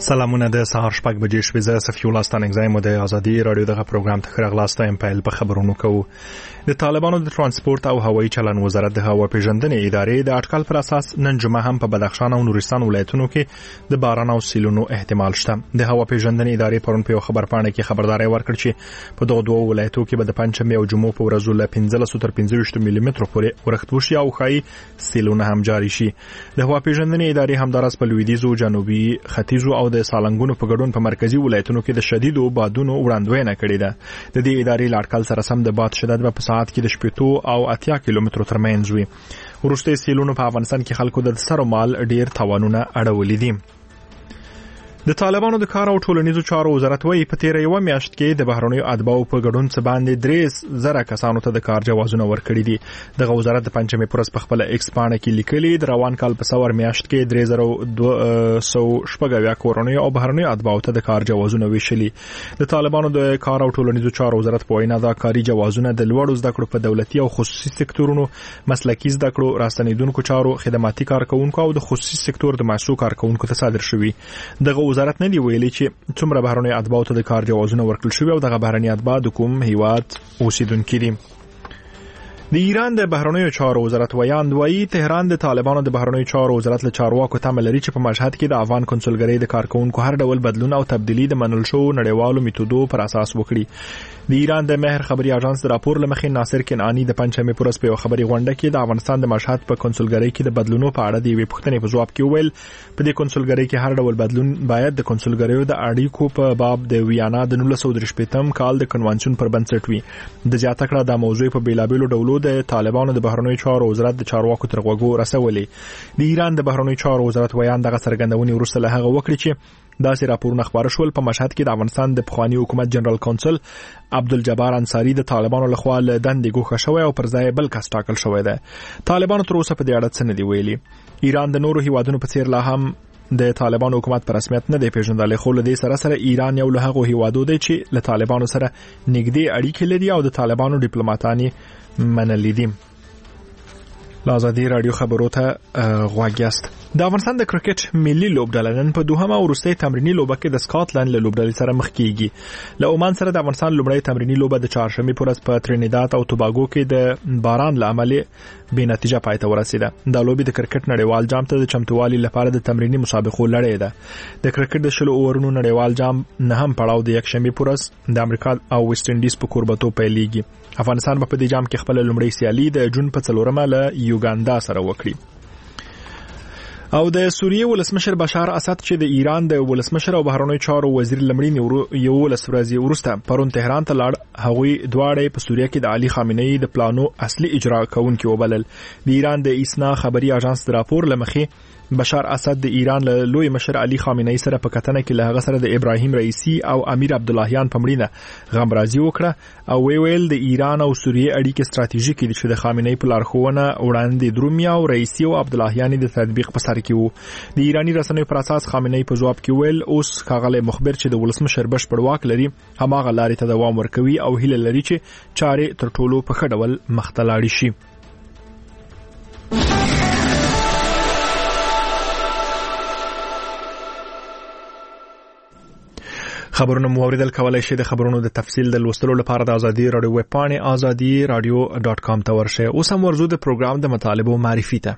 سلامونه د سهار شپږ بجې شوې زه صفي الله ستانګزایم د ازادي رادیو دغه پروګرام ته خراغلاستم په خبرونو کوو. د طالبانو د ترانسپورت او هوایي چلن وزارت د هوا پیژندنې ادارې د اټکل پر اساس نن جمعه هم په بدخشان او نورستان ولایتونو کې د باران او سیلونو احتمال شته. د هوا پیژندنې ادارې پرون په خبر پاڼه کې خبرداري ورکړه چې په دغه دوه ولایتونو کې به د پنځمې او جمعو په ورځو له 15 تر 25 ملي متر پورې ورښت وشي او خای سیلونه هم جاری شي. د هوا پیژندنې ادارې همدارس په لویدیځ او جنوبي ختیځ او د سالنګونو په ګډون په مرکزی ولایتونو کې د شدیدو بادونو وړاندوینه کړې ده. د دې ادارې لاټکل سره سم د باد شدت په ساعت کې د 80 او 80 کیلومترو ترمنځ وي. ورسته سیلونو په افغانستان کې خلکو د سر مال ډیر تاوانونه اړولې دي. د طالبانو د کار او ټولنیزو چارو وزارت وايي په تیر یو میاشت کې د بهرنیو اتباعو په ګډون څخه باندې 3,000 کسانو ته د کار جوازونه ورکړي دي. د وزارت د پنځمې پرس په خپل ایکس پاڼه کې لیکلي د روان کال په سور میاشت کې 3,200 کورنیو او بهرنیو اتباعو ته د کار جوازونه ویشلي. د طالبانو د کار او ټولنیزو چارو وزارت په وینا دا کاري جوازونه د لوړو زده کړو په دولتي او خصوصي سکتورونو، مسلکي زده کړو، راستنیدونکو چارو، خدماتي کارکونکو او د خصوصي سکتور د معاشو کارکونکو ته صادر شوي. دغه وزارت نه دی ویلي چې څومره بهرنیو اتباعو ته د کار جوازونه ورکړل شوي او دغه بهرني اتباع د کوم هیواد اوسیدونکي دي. د ایران د بهرنیو چارو وزارت وایي تهران د طالبانو د بهرنیو چارو وزارت له چارواکو تمه لري چې په مشهد کې د افغان کنسولګرۍ د کارکونکو هر ډول بدلون او تبدیلی د منل شو نړیوالو میتودو پر اساس وکړي. د ایران د مهر خبري اژانس د راپور لمخې ناصر کنعانی د پنځمې پرس په خبري غونډه کې د افغانستان د مشهد په کنسولګرۍ کې د بدلونو په اړه د وی پوښتنې په جواب کې ویل په دې کنسولګرۍ کې هر ډول بدلون باید د کنسولګریو د اړیکو په باب د ویانا د 1938 کال د کنوانسیون پر بنسټ وي. د زیاته کړه د موضوع په بیلابېلو ډولو د طالبانو د بهرنیو چارو وزارت د چارواکو تر غوږو رسولې. د ایران د بهرنیو چارو وزارت ویان دغه څرګندونې وروسته له هغه وکړي چې داسې راپورونه خبر شول په مشهد کې د افغانستان د پخوانی حکومت جنرال کونسل عبدالجبار انصاری د طالبانو لخوا له دندې ګوښه شوی او پر ځای بل کس ټاکل شوی دی. طالبانو تر اوسه په دې اړه څه نه دی ویلي. ایران د نورو هیوادونو په څیر لا هم د طالبانو حکومت پر رسمیت نه دی پیژندل، خو له دې سره ایران یو له هغو هیوادو دی چې له طالبانو سره نږدې اړیکې لري او د طالبانو ډیپلوماټانی منلي دي. لازادي رادیو خبرو ته غواړئ. د افغانستان د کرکټ ملي لوبډله نن په دوهمه او وروستۍ تمرینی لوبه کې د سکاټلند له لوبډلې سره مخ کیږي. له عمان سره د افغانستان لومړی تمرینی لوبه د چهارشنبه پر ورځ په ترینیداد او توباګو کې د باران له امله بې نتیجه پای ته ورسیده. د لوبې د کرکټ نړیوال جام ته د چمتووالي لپاره د تمرینی مسابقو لړۍ ده. د کرکټ د 10 اورونو نړیوال جام نه هم پړاو د یکشنبه پر ورځ د امریکا او ویسټ انډیز په کوربتو پیلېږي. افغانستان په دې جام کې خپل لومړی سیالي د جون په 4مه له یوګاندا سره وکړي. او د سوریه ولسمشر بشار اسد چې د ایران د ولسمشر او بهرنیو چارو وزیر لمړي یو ورځې وروسته پرون تهران ته لاړ، هغوی دواړه په سوریه کې د علي خامنه‌ای د پلانو اصلي اجرا کوونکي وبلل. د ایران د ایسنا خبري اژانس د راپور لمخې بشار اسد د ایران له لوی مشر علي خامنه‌ای سره په کتنه کې له هغه سره د ابراهیم رئیسی او امیر عبداللهیان په مړینه غمرازي وکړه او ویل د ایران او سوریه اړیکې ستراتیژیکې دي چې د خامنه‌ای په لارښوونه وړاندې درومیا او رئیسی او عبداللهیان د تطبیق په سر کې وو. د ایرانی رسنیو پر اساس خامنه‌ای په جواب کې ویل اوس ښاغلی مخبر چې د ولسمشر بشپړ واک لري هماغه لارې ته دوام ورکوي او هیله لري چې چارې تر ټولو په ښه ډول مخ ته لاړې شي. خبرونه مو اوریدل کولای شئ. د خبرونو د تفصیل د لوستلو لپاره د ازادي رادیو ویب پاڼې azadiradio.com ته ورشئ. اوس هم ورزو د پروګرام د مطالبو معرفي ته.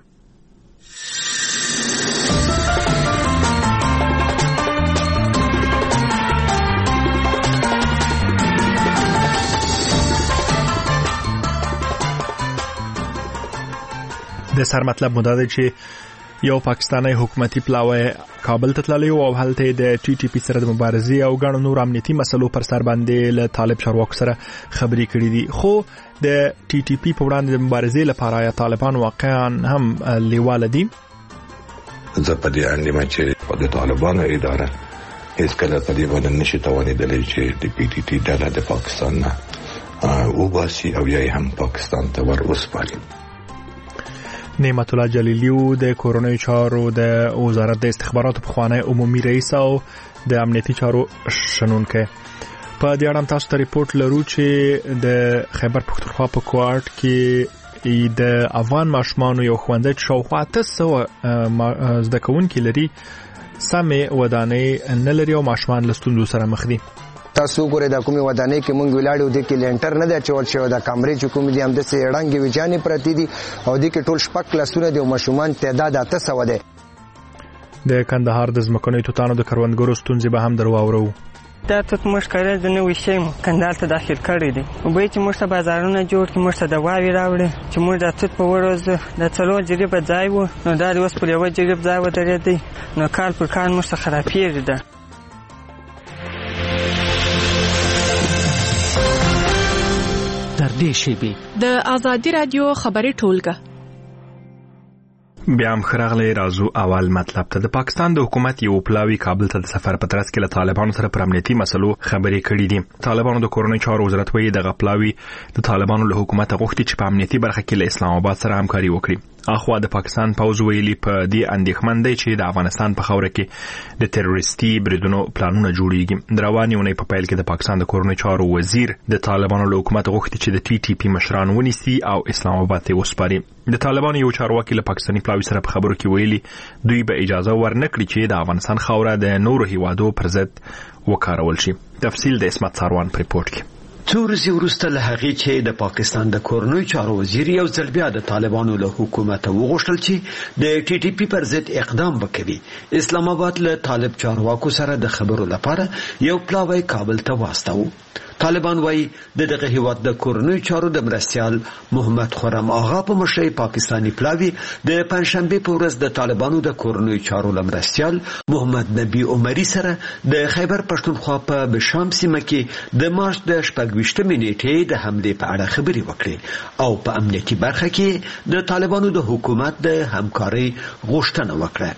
د سر مطلب مو دا دی چې یو پاکستانی حکومتي پلاوی کابل ته تللی او هلته د ټي ټي پی سره د مبارزې او ګڼو نور امنیتي مسلو پر سر باندې له طالب چارواکو سره خبرې کړې دي. خو د ټي ټي پی په وړاندې د مبارزې لپاره یا طالبان واقعا هم لیواله دي؟ زه په دې اندېښمن چې د طالبانو اداره هیڅ کله په دې باندې نشي توانېدلی چې د پی ټي ټي ډله د پاکستان نه وباسي او یا هم پاکستان ته ور وسپاري. نعمت الله جلیلیو د کورونی چارو د وزارت د استخباراتو پخوانی عمومي رئیس او د امنیتي چارو شنونکی. په دې اړه تاسو ته ریپورت لرو چې د خیبر پختونخوا په کوارټ کې د افغان ماشومانو یو ښوونځی شاوخوا 800 زده کوونکي لري سمې ودانۍ نه لري او ماشومان له ستونزو سره مخ دي. تاسو ګورئ د کومې ودانۍ کې مونږ ولاړو دي کې لینټر نه دی اچول شوی، د کمرې چې کوم دي همداسې ړنګې ویجانې پرتې دي او دې کې ټول 6 کلاسونه دي او ماشومان تعداد 800 دی. د کندهار د ځمکنیو توتانو د کروندګرو ستونزې به هم درواورو. دا توت موږ کړی د نوي شی مو کندهار ته داخل کړی دی، وبوی چې موږ ته بازارونه جوړ کړي، موږ ته دواوې راوړي چې موږ دا توت په ورځ د 4 جریبه ځای و، نو دا د اوس پر 1 جریب ځای ودرېدی، نو کال پر کال موږ ته خرابېږي ده. تر دې شیبې د آزادي رادیو خبري ټولګه. بیا هم خراغلی رازو اول مطلب ته. د پاکستان د حکومت یو پلاوی کابل ته د سفر په ترڅ کې له طالبانو سره پر امنیتي مسلو خبرې کړې دي. طالبانو د کورنۍ چارو وزارت وایي دغه پلاوی د طالبانو له حکومت غوښتي چې په امنیتي برخه کې له اسلام آباد سره همکاري وکړي. اخوا د پاکستان پوز ویلي په دې اندېښمن دی چې د افغانستان په خوره کې د تروریستي بریدونو پلانونه جوړیږي. رواني اونۍ په پیل کې د پاکستان د کورنۍ چارو وزیر د طالبانو له حکومت غوښتي چې د ټي ټي پی مشران ونیسي او اسلام آباد ته وسپاري. د طالبانو یو چارواکي له پاکستاني پلاوی سره په خبرو کې ویلي دوی به اجازه ورنکړي چې د افغانستان خوره د نورو هیوادو پر ضد وکارول شي. تفصیل د اسمت ساروان په ریپورت کې. څو ورځې وروسته له هغې چې د پاکستان د کورنۍ چارو وزیر یو ځل بیا د طالبانو له حکومت وغوښتل چې د ټي ټي پی پر ضد اقدام وکړي، اسلام آباد له طالب چارواکو سره د خبرو لپاره یو پلاوی کابل ته واستاوه. طالبان وایي دغه هیواد د کورنۍ چارو د مرستیال محمد خرم آغا په مشرۍ پاکستانی پلاوی د پنځشنبه په ورځ د طالبانو د کورنۍ چارو مرستیال محمد نبی عمری سره د خیبر پښتونخوا په بشام سیمه کې د مارچ د 28 نیټې د حمله په اړه خبرې وکړې او په امنیتي برخه کې د طالبانو د حکومت د همکارۍ غوښتنه وکړه.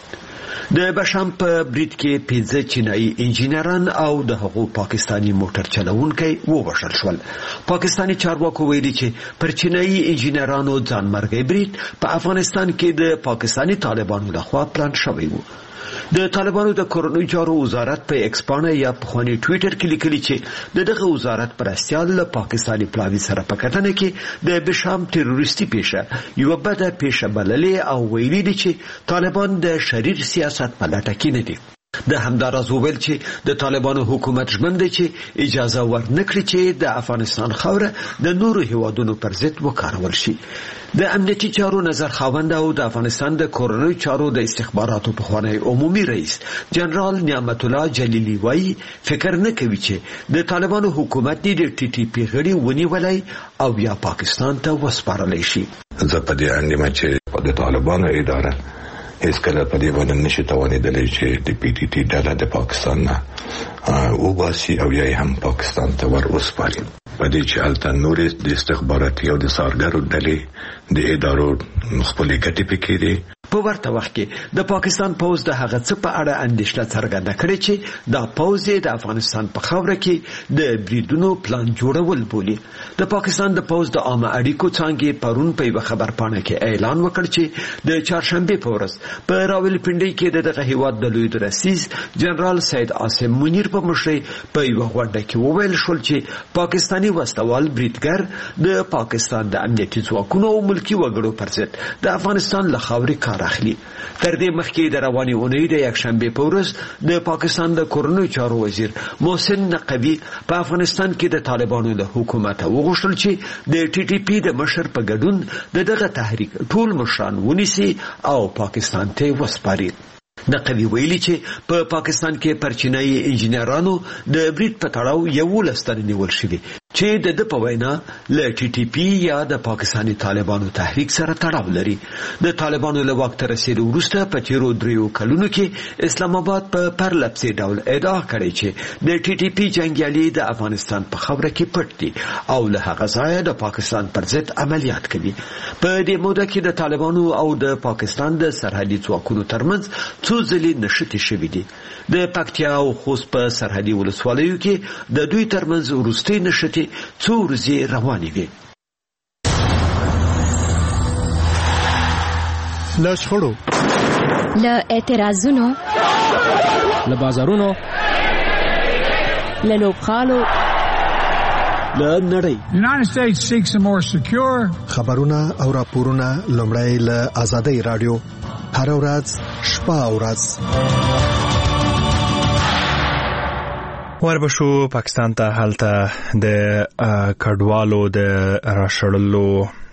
د بشام په برید کې 15 چینایي انجینران او د هغو پاکستانی موټر چلوونکي ووژل شول. پاکستانی چارواکو ویلي چې پر چینایي انجینرانو ځانمرګي برید په افغانستان کې د پاکستانی طالبانو لخوا پلان شوی و. د طالبانو د کورنۍ چارو وزارت په ایکس پاڼه یا په خواني ټوئیټر کې لیکلي چې دغه وزارت پرستیال له پاکستانی پلاوی سره په کتنه کې د بشام تروریستي پیښه یو بده پیښه بللې او ویلي دي چې طالبان د شریر سیاست په لټه کې نه دي. د همداراز وویل چې د طالبانو حکومت ژمن دی چې اجازه ورنکړي چې د افغانستان خوره د نورو هیوادونو پر ضد وکارول شي. د امنیتي چارو نظر خاوند او د افغانستان د کورنۍ چارو د استخباراتو پخوانی عمومي رئیس جنرال نعمت الله جلیلی وایي فکر نه کوي چې د طالبانو حکومت د ټي ټي پی غړي ونیولای او یا پاکستان ته وسپارلی شي. زه په دې اندېښمن چې د طالبانو اداره هیڅ کله په دې باندې نشي توانیدلی چې د پی ټي ټي ډله د پاکستان نه وباسي او یا هم پاکستان ته ور وسپاري. په دې چې هلته نورې د استخباراتي او د څارګرو ډلې د ادارو خپلې ګټې پکې دي. په ورته وخت کې د پاکستان پوز د هغه څه په اړه اندېښنه څرګنده کړې چې دا پوز د افغانستان په خاوره کې د بریدونو پلان جوړول بولي. د پاکستان د پوز د عامه اړیکو څانګې پرون په یو خبرپاڼه کې اعلان وکړ چې د چهارشنبه په ورځ په راولپنډي کې دغه هیواد د لوی رئیس جنرال سید عاصم منیر په مشرۍ په یو غونډه کې وویل شول چې پاکستانی وسوال بریدګر د پاکستان د امنیتي ځواکونو او ملکی وګړو پر ضد د افغانستان له خاورې اخلي. تر دې مخکې د رواني اونۍ د یکشنبه په ورځ د پاکستان د کورنۍ چارو وزیر محسن نقوی په افغانستان کې د طالبانو له حکومت وغوښتل چې د ټي ټي پی د مشر په ګډون دغه تحریک ټول مشران ونیسي او پاکستان ته وسپاري. نقوی ویلي چې په پاکستان کې پر چینایي انجینرانو د برید په تړاو 11 تن نیول شوي چې د په وینا له ټي ټي پی یا د پاکستاني طالبانو تحریک سره تړاو لري. د طالبانو له واک ته رسیدو وروسته په تیرو 3 کلونو کې اسلام آباد په پرلپسې ډول ادعا کړې چې د ټي ټي پی جنگیالي د افغانستان په خاوره کې پټ دي او له هغه ځایه د پاکستان پر ضد عملیات کوي. په دې موده کې د طالبانو او د پاکستان د سرحدي ځواکونو ترمنځ څو ځلې نښتې شوې دي. د پکتیا او خوست په سرحدي ولسوالیو کې د دوی ترمنځ وروستۍ نښتې څو ورځې روانې وي. له شخړو، له اعتراضونو، له بازارونو، له لوبغالو، له نړۍ. United States seeks a more secure خبرونه او راپورونه لومړی له آزادۍ رادیو هر ورځ شپه او ورځ. وربشو پاکستان ته هلته د کډوالو د راشړلو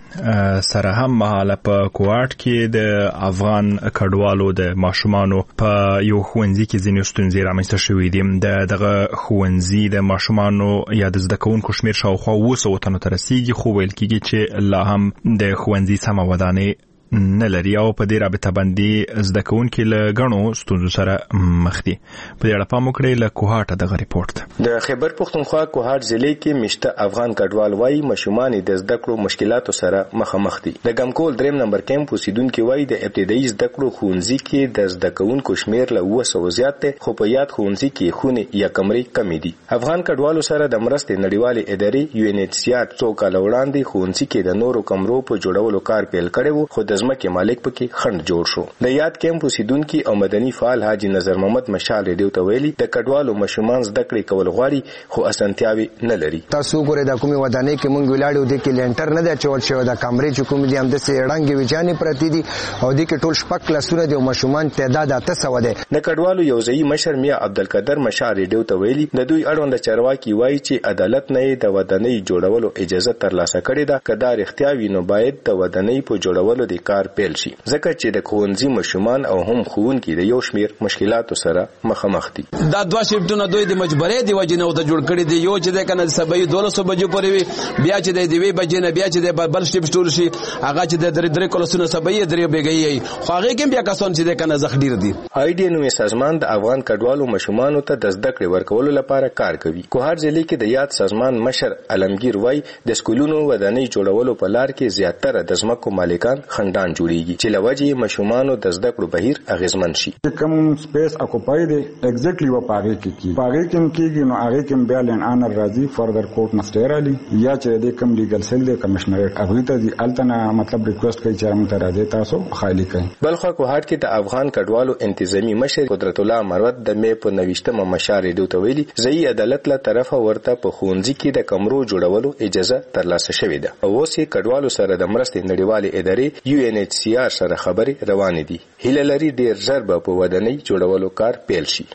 سره هم مهاله په کوارټ کې د افغان کډوالو د ماشومانو په یو ښوونځي کې ځینې ستونزې رامنځته شوې دي. دغه ښوونځي د ماشومانو یا د زده کوونکو شمېر شاوخوا 200 تنو ته رسیږي، خو ویل کېږي چې لا هم د ښوونځي سمه ودانۍ نه لري او په دې رابطه باندې زده کوونکي له غنو ستونزو سره مخ دي. په دې اړه پام وکړئ. له کوهاټ دغه ریپورت. د خیبر پختونخوا کوهاټ ضلع کې مشته افغان کډوال وایي ماشومان د زده کړو مشکلاتو سره مخامخ دي. د ګمکول 3 نمبر کیمپ اوسیدونکو وایي د ابتدایي زده کړو ښوونځي کې د زده کوونکو شمیر له 200 زیات دی، خو په یاد ښوونځي کې خونه یا کمرې کمې دي. افغان کډوالو سره د مرستې نړیوالې ادارې UNHCR څو کال وړاندې ښوونځي کې د نورو کمرو په جوړولو کار پیل کړی و، خو د ځمکې مالک پکې خند جوړ شو. د یاد کیمپ اوسیدونکو او مدني فعال حاجی نظر محمد مشال ریډیو ته ویلي د کډوالو ماشومان زده کړې کول غواړي، خو اسانتیاوي نه لري. تاسو ګورئ د کومې ودانۍ کې مونږ ولاړو د کې لینټر نه دی چول شوی، د کمرې چې کوم دي هم د سیړنګ ویجانې پرتی دي او د کې ټول شپږ کلاسونه دي او ماشومان تعداد 800 دی. د کډوالو یو ځای مشر میا عبدالقادر مشال ریډیو ته ویلي د دوی اړوند چارواکي وایي چې عدالت نه د ودانۍ جوړولو اجازه ترلاسه کړې ده، کدا رښتیا وي نو باید د ودانۍ په جوړولو د کار پیل شي، ځکه چې د ښوونځي ماشومان او هم ښوونکي د یو شمیر مشکلاتو سره مخامخ دي. دا دوه شیفټونه دوی د مجبورې دی وجنه د جوړ کړي دی، یو چې د کنه سبا 200 بجې پورې وي، بیا چې د دوی بجې نه بیا چې د بل شیفټ ټول شي هغه چې د درې کلاسونو سبا یې درې بګي خو هغه کې بیا کسان چې د کنه زخ ډیر دي. آیډیا نوې سازمان د افغان کډوالو ماشومانو ته د زده کړې ورکولو لپاره کار کوي. کوهاټ ضلع کې د یاد سازمان مشر علمگیر وای د سکولونو ودانۍ جوړولو په لار کې زیاتره د ځمکو مالکان خندان جوړیږي چې لوجه ماشومانو د زده کړو بهیر اغیزمن شي. کوم سپیس اکوپای دی ایگزیکټلی و پاګه کې کېږي نو هغه کې بیا لین انر راځي فردر کورټ مستر علي یا چې د کوم لیګل سیل د کمشنریټ هغه ته دی التنا مطلب ریکوست کوي چې موږ ته راځي تاسو خالی کړئ. بلخو کوهاټ کې د افغان کډوالو انتظامی مشر قدرت الله مروت د مې په 29مه مشارې دوته ویلي ځای عدالت له طرفه ورته په ښوونځي کې د کمرو جوړولو اجازه ترلاسه شوې ده او اوس یې کډوالو سره د مرستې نړیوالې ادارې UNHCR سره خبرې روانې دي. هیله لري ډیر ژر به په ودانۍ جوړولو کار پیل شي.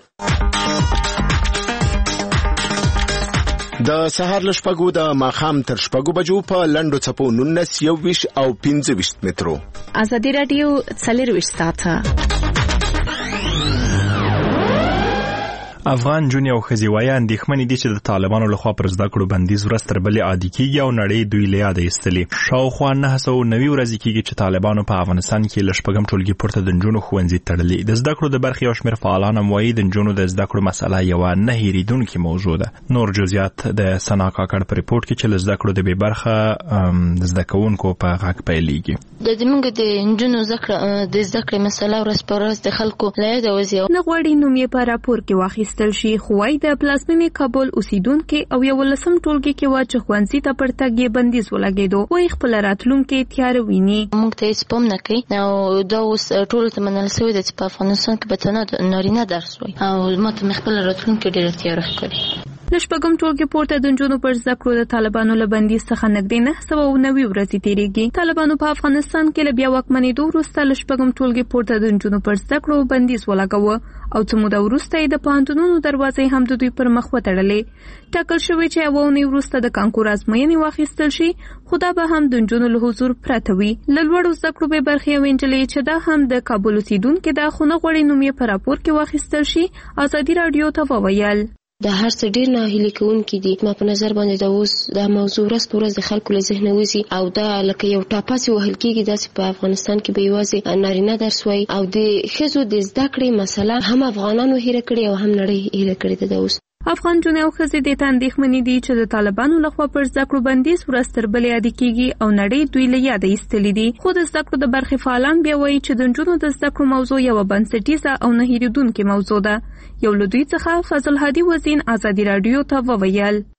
د سهار له شپږو د ماښام تر شپږو بجو په لنډو څپو 19 21 او 25 مترو. ازادي رادیو 24 ساعته. افغان جونی او خزیوای اندېښمنې دي چې د طالبانو لخوا پر زده کړو بندیز ورځ تر بلې عادي کیږي او نړۍ دوی له یاده ایستلې. شاوخوا 990 ورځې کیږي چې طالبانو په افغانستان کې له شپږم ټولګي پورته د نجونو ښوونځي تړلي. د زده کړو د برخې او شمېر فعالان هم وایي د نجونو د زده کړو مسله یوه نه هېرېدونکې موضوع ده. نور جزئیات د سنا کاکړ په ریپورټ کې چې له زده کړو د بې برخه زده کوونکو په غږ پیلېږي. زموږ د نجونو د زده کړې مسله ورځ په ورځ د خلکو له یاده وځي. نه غواړي نوم یې په راپور کې واخیستل شي، خو وايي د پلازمینې کابل اوسیدونکو او 11 ټولګي کې وا چې ښوونځي ته پر تګ یې بندیز ولګېدو، وايي خپل راتلونکي تیار ویني. موږ ته هیڅ پام نه کوي او دا اوس ټول ته منل شوی دی چې په افغانستان کې به څنګه نارینه درس وایي او ماته خپل راتلونکي ډېر تیار ښکاري. له شپږم ټولګي پورته د نجونو پر زده کړو د طالبانو له بندیز څخه نږدې 990 ورځې تېرېږي. طالبانو په افغانستان کې له بیا واکمنېدو وروسته له شپږم ټولګي پورته د نجونو پر زده کړو بندیز ولګاوه او څه موده وروسته یې د پوهنتونونو دروازې هم د دوی پر مخ وتړلې. ټاکل شوی چې یوه اونۍ وروسته د کانکور ازموینې واخیستل شي، خو دا به هم د نجونو له حضور پرته وي. له لوړو زده کړو بې برخې یوې نجلۍ چې دا هم د کابل اوسیدونکې ده خو نه غواړي نوم یې په راپور کې واخیستل شي، ازادي راډیو ته وویل د هر څه ډیر ناهیلي کوونکي دي. ما په نظر باندې دا اوس دا موضوع ورځ په ورځ د خلکو له ذهنه وځي او دا لکه یو ټاپاسي وهل کېږي داسې په افغانستان کې به یوازې نارینه درس وایي او د ښځو د زده کړې مسله هم افغانانو هیره کړې او هم نړۍ هیره کړې ده. اوس افغان جونې او ښځې دې ته اندېښمنې دي چې د طالبانو لخوا پر زده کړو بندیز ورځ تر بلې عادي کېږي او نړۍ دوی له یاده ایستلي دي. خو د زده کړو د برخې فعالان بیا وایي چې د نجونو د زده کړو موضوع یوه بنسټیزه او نه هېرېدونکې موضوع ده. یو له دوی څخه فضل هادي وزین ازادي راډیو ته وویل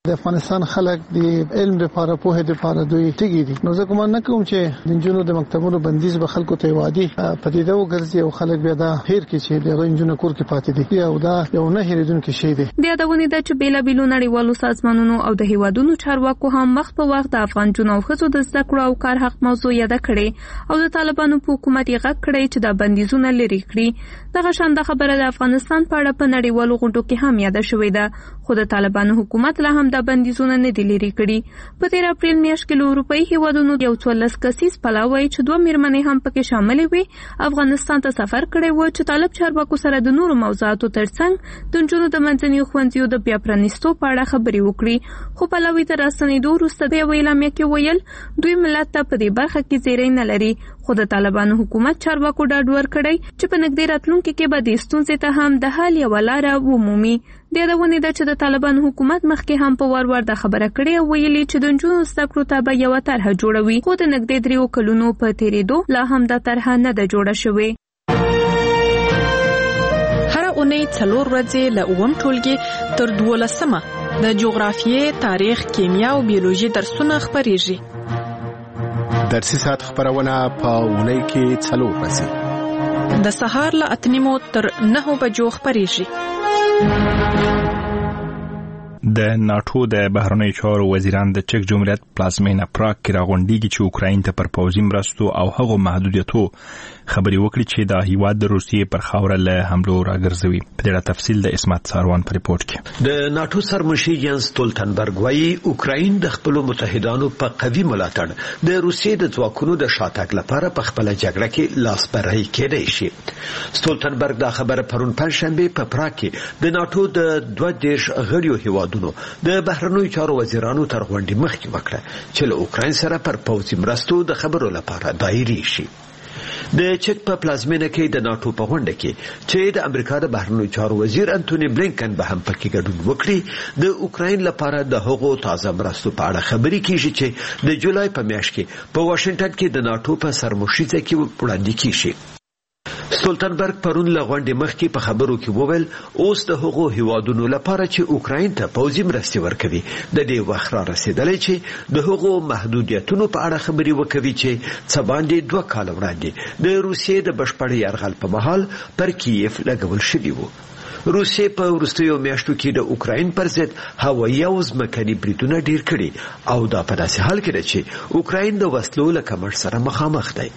د افغانستان خلک د علم لپاره په هده لپاره دوی تیګي دي. نو زه کوم نه کوم چې د جنونو د مکتبونو بندیز به خلکو ته وادي پدیده وګرځي او خلک بیا دا هیر کې چې د جنونو کور کې پاتې دي او دا یو نه هیریدونکو شی دی. د یادونه ده چې بیلا بیلو نړیوالو سازمانونو او د هیوادونو چارواکو هم وخت په وخت د افغان جنونو خزو د زده کړو او کار حق موضوع یاد کړي او د طالبانو په حکومت یې غږ کړی چې د بندیزونه لري کړي. دغه شان د خبره د افغانستان په اړه په نړیوالو غونډو کې هم یاد شوې ده خو د طالبانو حکومت له هم د بندیزونه نه دی لري کړي. په 13 اپریل میاشت کې له اروپאי هیوادونو یو 14 کسیز پلاوی چې دوه میرمنې هم پکې شامل وي افغانستان ته سفر کړی و چې طالب چارواکو سره د نورو موضوعاتو ترڅنګ د جنونو د منځنیو ښوونځیو د بیا پرانیستو په اړه خبرې وکړي. خو پلاوی ته راستنېدو وروسته د یوې اعلامیه کې ویل دوی ملت ته په دې برخه کې زیری نه لري. خو د طالبانو حکومت چارواکو ډاډ ورکړی چې په نږدې راتلونکي کې به د ستونزې ته هم د حل یوه لاره ومومي. د یادونې ده چې د طالبانو حکومت مخکې هم په وار د خبره کړې او ویلي چې د نجونو زده کړو ته به یوه طرحه جوړوي خو د نږدې 3 کلونو په تېرېدو لا هم دا طرحه نه ده جوړه شوې. هره اونۍ 4 ورځې له 9 ټولګي تر 12 د جغرافیې، تاریخ، کیمیا او بیولوژي درسونه خپریږي. درسي ساعت خبرونه په اونۍ کې 4 ورځې د سهار له 8 تر 9 بجو خپریږي. د ناتو د بهرنیو چارو وزیران د چک جمهوریت پلازمینه پراګ کې راغونډيږي چې اوکراین ته پر پوځي مرستو او هغو محدودیتو خبري وکړي چې د هیواد د روسیې پر خاوره له حملو راګرځوي. په دې تفصیل د اسمت ساروان په ریپورت کې د ناتو سرمشر جنس ستولتنبرګ وايي اوکراین د خپل متحدانو په قوي ملاتړ د روسیې د ځواکونو د شاتګ لپاره په خپل جګړه کې لاس پرې کېدای شي. ستولتنبرګ دا خبره پرون پنځشنبه په پراګ کې د ناتو د 22 غړیو هیوادونو د بهرنیو چارو وزیرانو تر غونډې مخکې وکړه چې له اوکراین سره پر پوځي مرستو د خبرو لپاره دایري شي. د چک په پلازمینه کې د ناتو په غونډه کې چې د امریکا د بهرنیو چارو وزیر انټونی بلینکن به هم پکې ګډون وکړي د اوکراین لپاره د هغو تازه مرستو په اړه خبرې کیږي چې د جولای په میاشت کې په واشنگټن کې د ناتو په سرمشریزه کې وړاندې کیږي. ستولتنبرګ پرون له غونډې مخکې په خبرو کې وویل اوس د هغو هیوادونو لپاره چې اوکراین ته پوځي مرستې ورکوي د دې وخت را رسیدلی چې د هغو محدودیتونو په اړه خبرې وکوي چې څه باندې 2 کال وړاندې د روسیې د بشپړ یرغل په مهال پر کیف لګول شوی و. روسیې په وروستیو میاشتو کې د اوکراین پر ضد هوایي او ځمکني بریدونه ډیر کړي او دا په داسې حال کې ده چې اوکراین د وسلو له کمښت سره مخامخ دی.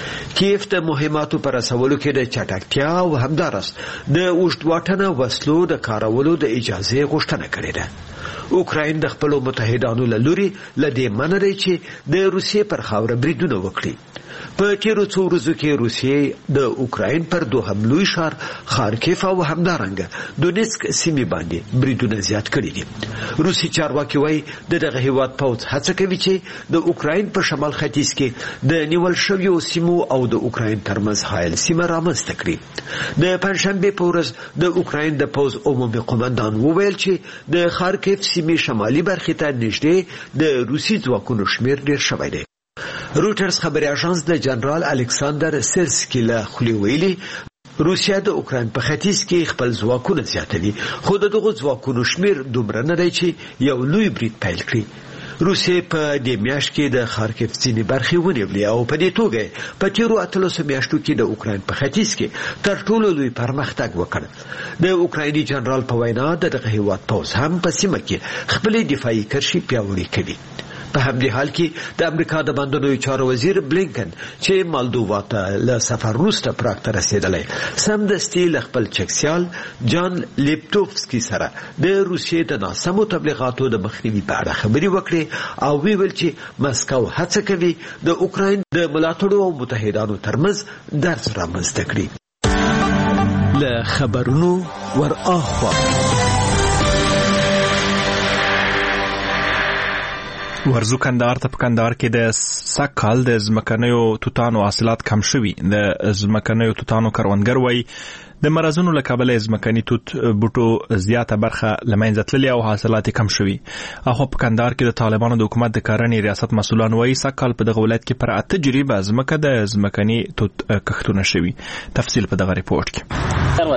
کیف د مهماتو پر رسولو کې د چټکتیا او همدارس د اوږدواټنه وسلو د کارولو د اجازه غوښتنه کړې ده. اوکراین د خپل متحدانو له لوري لدې منري چې د روسیې پر خاوره بریدونه وکړي. په تیرو څو ورځو کې روسیې د اوکراین پر 2 لوی ښار خارکیف او همدارنګه دونیسک سیمې باندې بریدونه زیات کړي دي. روسي چارواکي وایي دغه هیواد پوځ هڅه کوي چې د اوکراین په شمال ختیځ کې د نیول شویو سیمو او د اوکراین ترمنځ حایل سیمه رامنځته کړي. د پنځشنبه په ورځ د اوکراین د پوځ عمومي قومندان وویل چې د خارکیف سیمې شمالي برخې ته نږدې د روسي ځواکونو شمیر ډیر شوی دی. روټرز خبري اژانس د جنرال الکساندر سیرسکي له خولي ویلي روسیا د اوکراین په ختیځ کې خپل ځواکونه زیاتوي خو دغه ځواکونو شمیر دومره نه دی چې یو لوی برید پیل کړي. روسیې په دې میاشت کې د خارکیف ځینې برخې ونیولې او په دې توګه په تیرو 13 میاشتو کې د اوکراین په ختیځ کې تر ټولو لوی پرمختګ وکړ. د اوکرایني جنرال په وینا دغه هیواد پوځ هم په سیمه کې خپل دفاعي کرښې پیاوړې کوي. په همدې حال کې د امریکا د بهرنیو چارو وزیر بلینکن چې مالدووا ته له سفر وروسته پراګ ته رسیدلی سمدستي له خپل چکسیال جان لیپټوفسکي سره د روسیې د ناسمو تبلیغاتو د مخنیوي په اړه خبرې وکړې او ویل چې مسکو هڅه کوي د اوکراین د ملاتړو او متحدانو ترمنځ درز رامنځته کړي. له خبرونو ور اخوا ورزو کندهار ته په کندهار کې د سکهال د ځمکنیو توتانو حاصلات کم شوي. د ځمکنیو توتانو کروندګر وایي د مرزونو له کبله ځمکني توت بوټو زیاته برخه لمنځه تللې او حاصلات کم شوي. اخو په کندهار کې د طالبانو د حکومت د کرنې ریاست مسؤلان وایي سږکال په دغه ولایت کې پر 8 جریبه ځمکه د ځمکني توت کښتونه شوي. تفصیل په دغه ریپورت کې.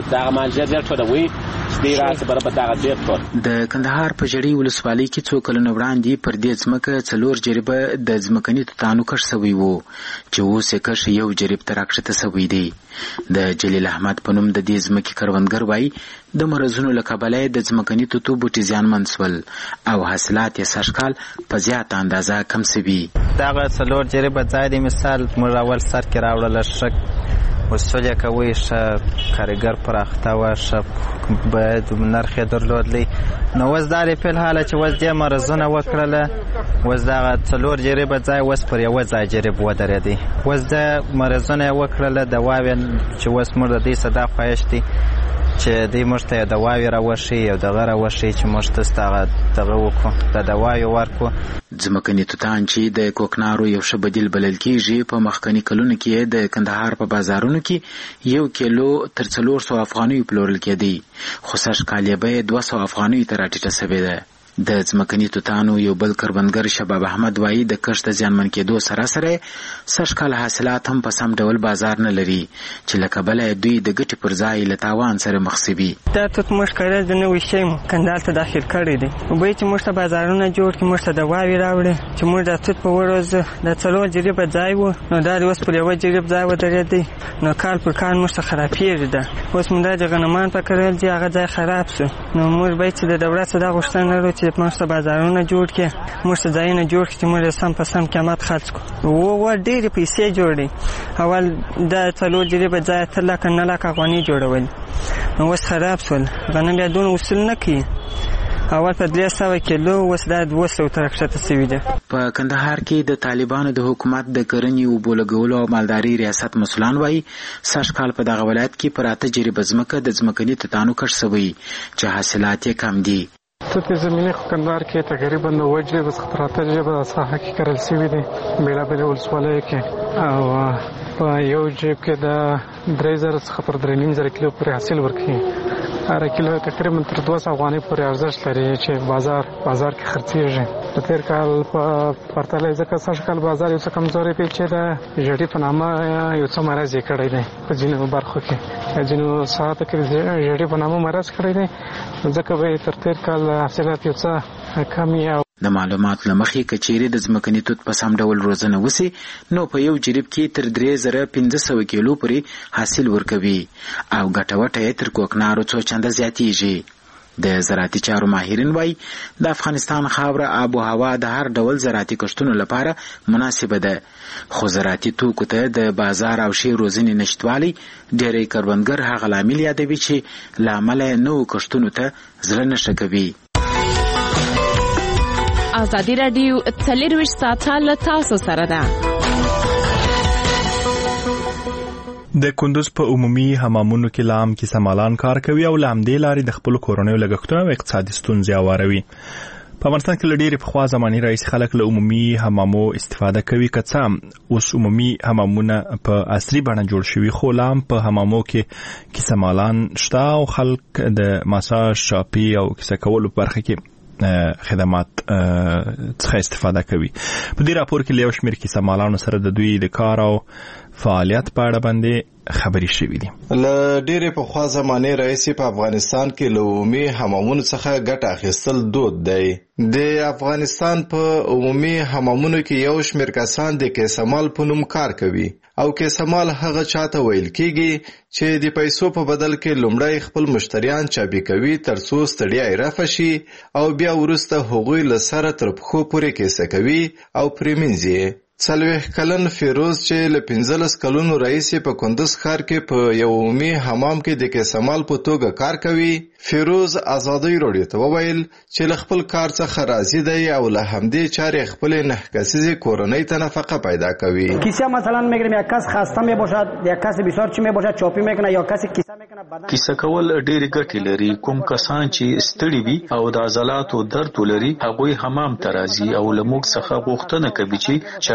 د کندهار په جړی ولسوالۍ کې څو کلونه وړاندې پر دې ځمکه 4 جریبه د ځمکني توتانو کښت شوی وو چې اوس یې کښت 1 جریب ته راکښته شوی دی. د جلیل احمد په نوم د دې ځمکې کروندګر وایي د مرزونو له کبله د ځمکني توتو بوټي زیانمن شول او حاصلات یې سږکال په زیاته اندازه کم شوي. دغه 4 جریبه ځای دی مثال موږ اول سر کې راوړله ښه وسوله کوي ښه کارګر پراخته وه ښه باید نرخ یې درلودلی نو اوس دا دی فی الحاله چې اوس دې مرزونه وکړله اوس دغه 4 جریبه ځای اوس پر 1 ځای جریب ودرېدی. اوس د مرزونه یې وکړله دواوې چې اوس موږ د دې څه دا خواهش دی چې دوی موږ ته دواوې راوښي او دغه راوښي چې موږ ته دغه وکړو د دواوې ورکړو. ځمکني توتان چې د کوکنارو یو ښه بدیل بلل کېږي په مخکني کلونو کې د کندهار په بازارونو کې 1 کیلو تر 400 افغانیو پلورل کېدی خو سږکال یې بیه 200 افغانیو ته راټیټه شوې ده. د ځمکني توتانو یو بل کروندګر شباب احمد وایي د کښت د زیانمن کېدو سره سره سږکال حاصلات هم په سم ډول بازار نه لري چې له کبله دوی د ګټې پر ځای له تاوان سره مخ شوي. دا توت موږ کرل د نوي شی کندهار ته داخل کړی دی وایي چې موږ ته بازارونه جوړ کړي موږ ته دواوې راوړي چې موږ د توت په ورځ د 4 جریبه ځای وو نو دا اوس پر 1 جریب ځای ودرېدی نو کال پر کال موږ ته خرابېږي ده. اوس موږ د غنمان په کرل دي هغه ځای خراب شو نو موږ باید چې د دولت څخه دا غوښتنه لرو چې موږ ته بازارونه جوړ کړي موږ ته ځایونه جوړ کړي چې موږ سم په سم قیمت خرڅ کړو. و ډېرې پیسې جوړې اول د 4 جریبه ځای 3 لکه 9 لکه افغانۍ جوړول نو اوس خراب شول غنم بیا دونه وصول نه کوي اول په 300 کیلو اوس دا 200 تر کښته شوي ده. په کندهار کې د طالبانو د حکومت د کرنې اوبو لګولو او مالدارۍ ریاست مسؤلان وایي سږکال په دغه ولایت کې پر 8 جریبه ځمکه د ځمکني توتانو کښت شوی چې حاصلات یې کم دي. توت زمینی خو کندهار کې تقریبا 9 جریبه څخه 13 جریبه ساحه کې کرل شوي دي بېلابېلې ولسوالیو کې او په یو جریب کې د 3000 څخه تر 3500 کیلو پورې حاصل ورکوي. هر کیلو تقریبا تر 200 افغانۍ پورې ارزښت لري چې بازار کې خرڅېږي. د تېر کال په پرتله ځکه سږکال بازار یو څه کمزوری دی چې د ژړۍ په نامه یو څه مرض یې کړی دی په ځینو برخو کې ځینو ساعتو کې ژړۍ په نامه مرض کړی دی ځکه به تر تېر کال حاصلات یو څه کم وي. د معلوماتو له مخې که چیرې د ځمکني توت په سم ډول روزنه وسي نو په یو جریب کې تر 3500 کیلو پورې حاصل ورکوي او ګټه وټه یې تر کوکنارو څو چنده زیاتیږي. د زراعتي چارو ماهرین وایي د افغانستان خاوره آب و هوا د هر ډول زراعتي کښتونو لپاره مناسبه ده خو زراعتي توکو ته د بازار او ښې روزنې نشتوالی ډېری کروندګر هغه لامل یادوي چې له امله نوو کښتونو ته زړه نه ښه کوي. ازادي راډیو 24 ساعته له تاسو سره ده. د کندوز په عمومي حمامونو کې لام کې سمالان کار کوي او لامدې لارې د خپل کورنیو لګښتونو او اقتصادي ستونزې هواروي. په افغانستان کې لډيري پخوا زماني رئیس خلک له عمومي حمامو استفاده کوي کڅام اوس عمومي حمامونه په عصري بڼه جوړ شوي خو لام په حمامو کې سمالان شته او خلک د ماساژ شاپي او کیسه کولو برخه کې خدمات څخه استفاده کوي. په دې راپور کې له شمیر کې سمالانو سره د دوی د کار او فعالیت په اړه باندې خبري شوې دي. له ډېرې پخوا زمانې راهیسې په افغانستان کې له عمومي حمامونو څخه ګټه اخیستل دود دی. د افغانستان په عمومي حمامونو کې یو شمیر کسان د کیسمال په نوم کار کوي او کیسمال هغه چاته ویل کیږي چې د پیسو په بدل کې لومړی خپل مشتریان چابي کوي ترڅو ستړیا یې رفع شي او بیا وروسته هغوی له سره تر پښو پورې کیسه کوي او پرې مینځي. 40 کلن فیروز چې له 15 کلونو راهیسې په کندوز ښار کې په یو عمومي حمام کې د کیسمال په توګه کار کوي. فیروز ازادي راډیو ته وویل چې له خپل کار څخه راضي دی او له همدې چارې خپل 9 کسیزه کورنۍ ته نفقه پیدا کوي. کیسه مثلا میگیریم یک کس خسته میباشد یک کس بسیار چی میباشد چاپی میکنه یا کسی کیسه میکنه بدن کیسه کول ډېری ګټې لري. کوم کسان چې ستړي وي او د عضلاتو درد لري هغوی حمام ته راځي او له موږ څخه غوښتنه کوي چې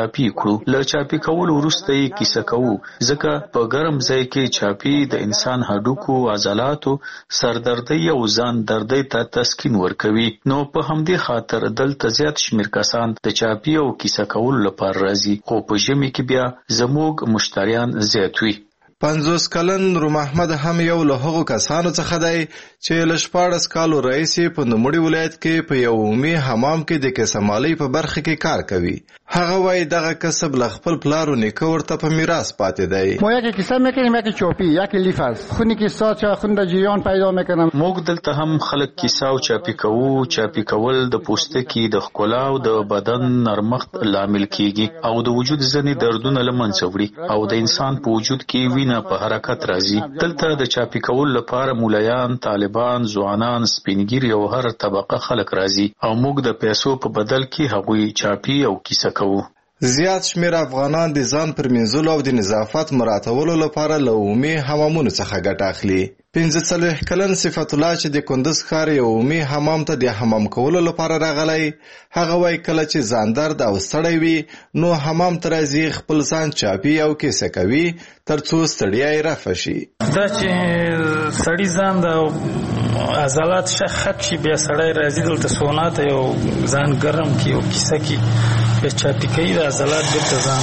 چاپی کړو. له چاپی کول وروسته یې کیسه کوو ځکه په ګرم ځای کې چاپی د انسان هډوکو، عضلاتو، سردردۍ او ځان دردۍ ته تسکین ورکوي. نو په همدې خاطر دلته زیات شمیر کسان د چاپی او کیسه کول لپاره راځي، خو په ژمي کې بیا زموږ مشتریان زیات وي. 50 کلن روم احمد هم یو له هغو کسانو څخه دی چې له 14 کالو راهیسې په نوموړي ولایت کې په یو عمومي حمام کې د کیسهمالۍ په برخه کې کار کوي. هغه وایي دغه کسب له خپل پلار و نیکه ورته په میراث پاتې دی. ما یک کیسه میکنیم، یک چاپی، یک لیف است. خونی کیسه چا خون د جریان پیدا میکنم. موږ دلته هم خلک کیسه او چاپی کوو. چاپی کول د پوستکي د ښکلا او د بدن نرمښت لامل کیږي او د وجود ځینې دردونه له منځه وړي او د انسان په وجود کې وینه په حرکت راځي. دلته د چاپی کول لپاره مولایان، طالبان، ځوانان، سپینګیري او هر طبقه خلک راځي او موږ د پیسو په بدل کې هغوی چاپی او کیسه کوو. زیات شمیر افغانان د ځان پر مینځلو او د نظافت مراعاتولو لپاره له عمومي حمامونو څخه ګټه اخلي. 45 کلن صفت الله چې د کندز ښار یو عمومي حمام ته د حمام کولو لپاره راغلی، هغه وایي کله چې ځان درد او ستړی وي نو حمام ته راځي، خپل ځان چاپي او کیسه کوي ترڅو ستړیا یې رفع شي. دا چې سړی ځان د عضلات شخ شي بیا سړی راځي دلته سونا ته یو ځان ګرم کی او کیسه کی بیا چاپي کوي د عضلات بیرته ځان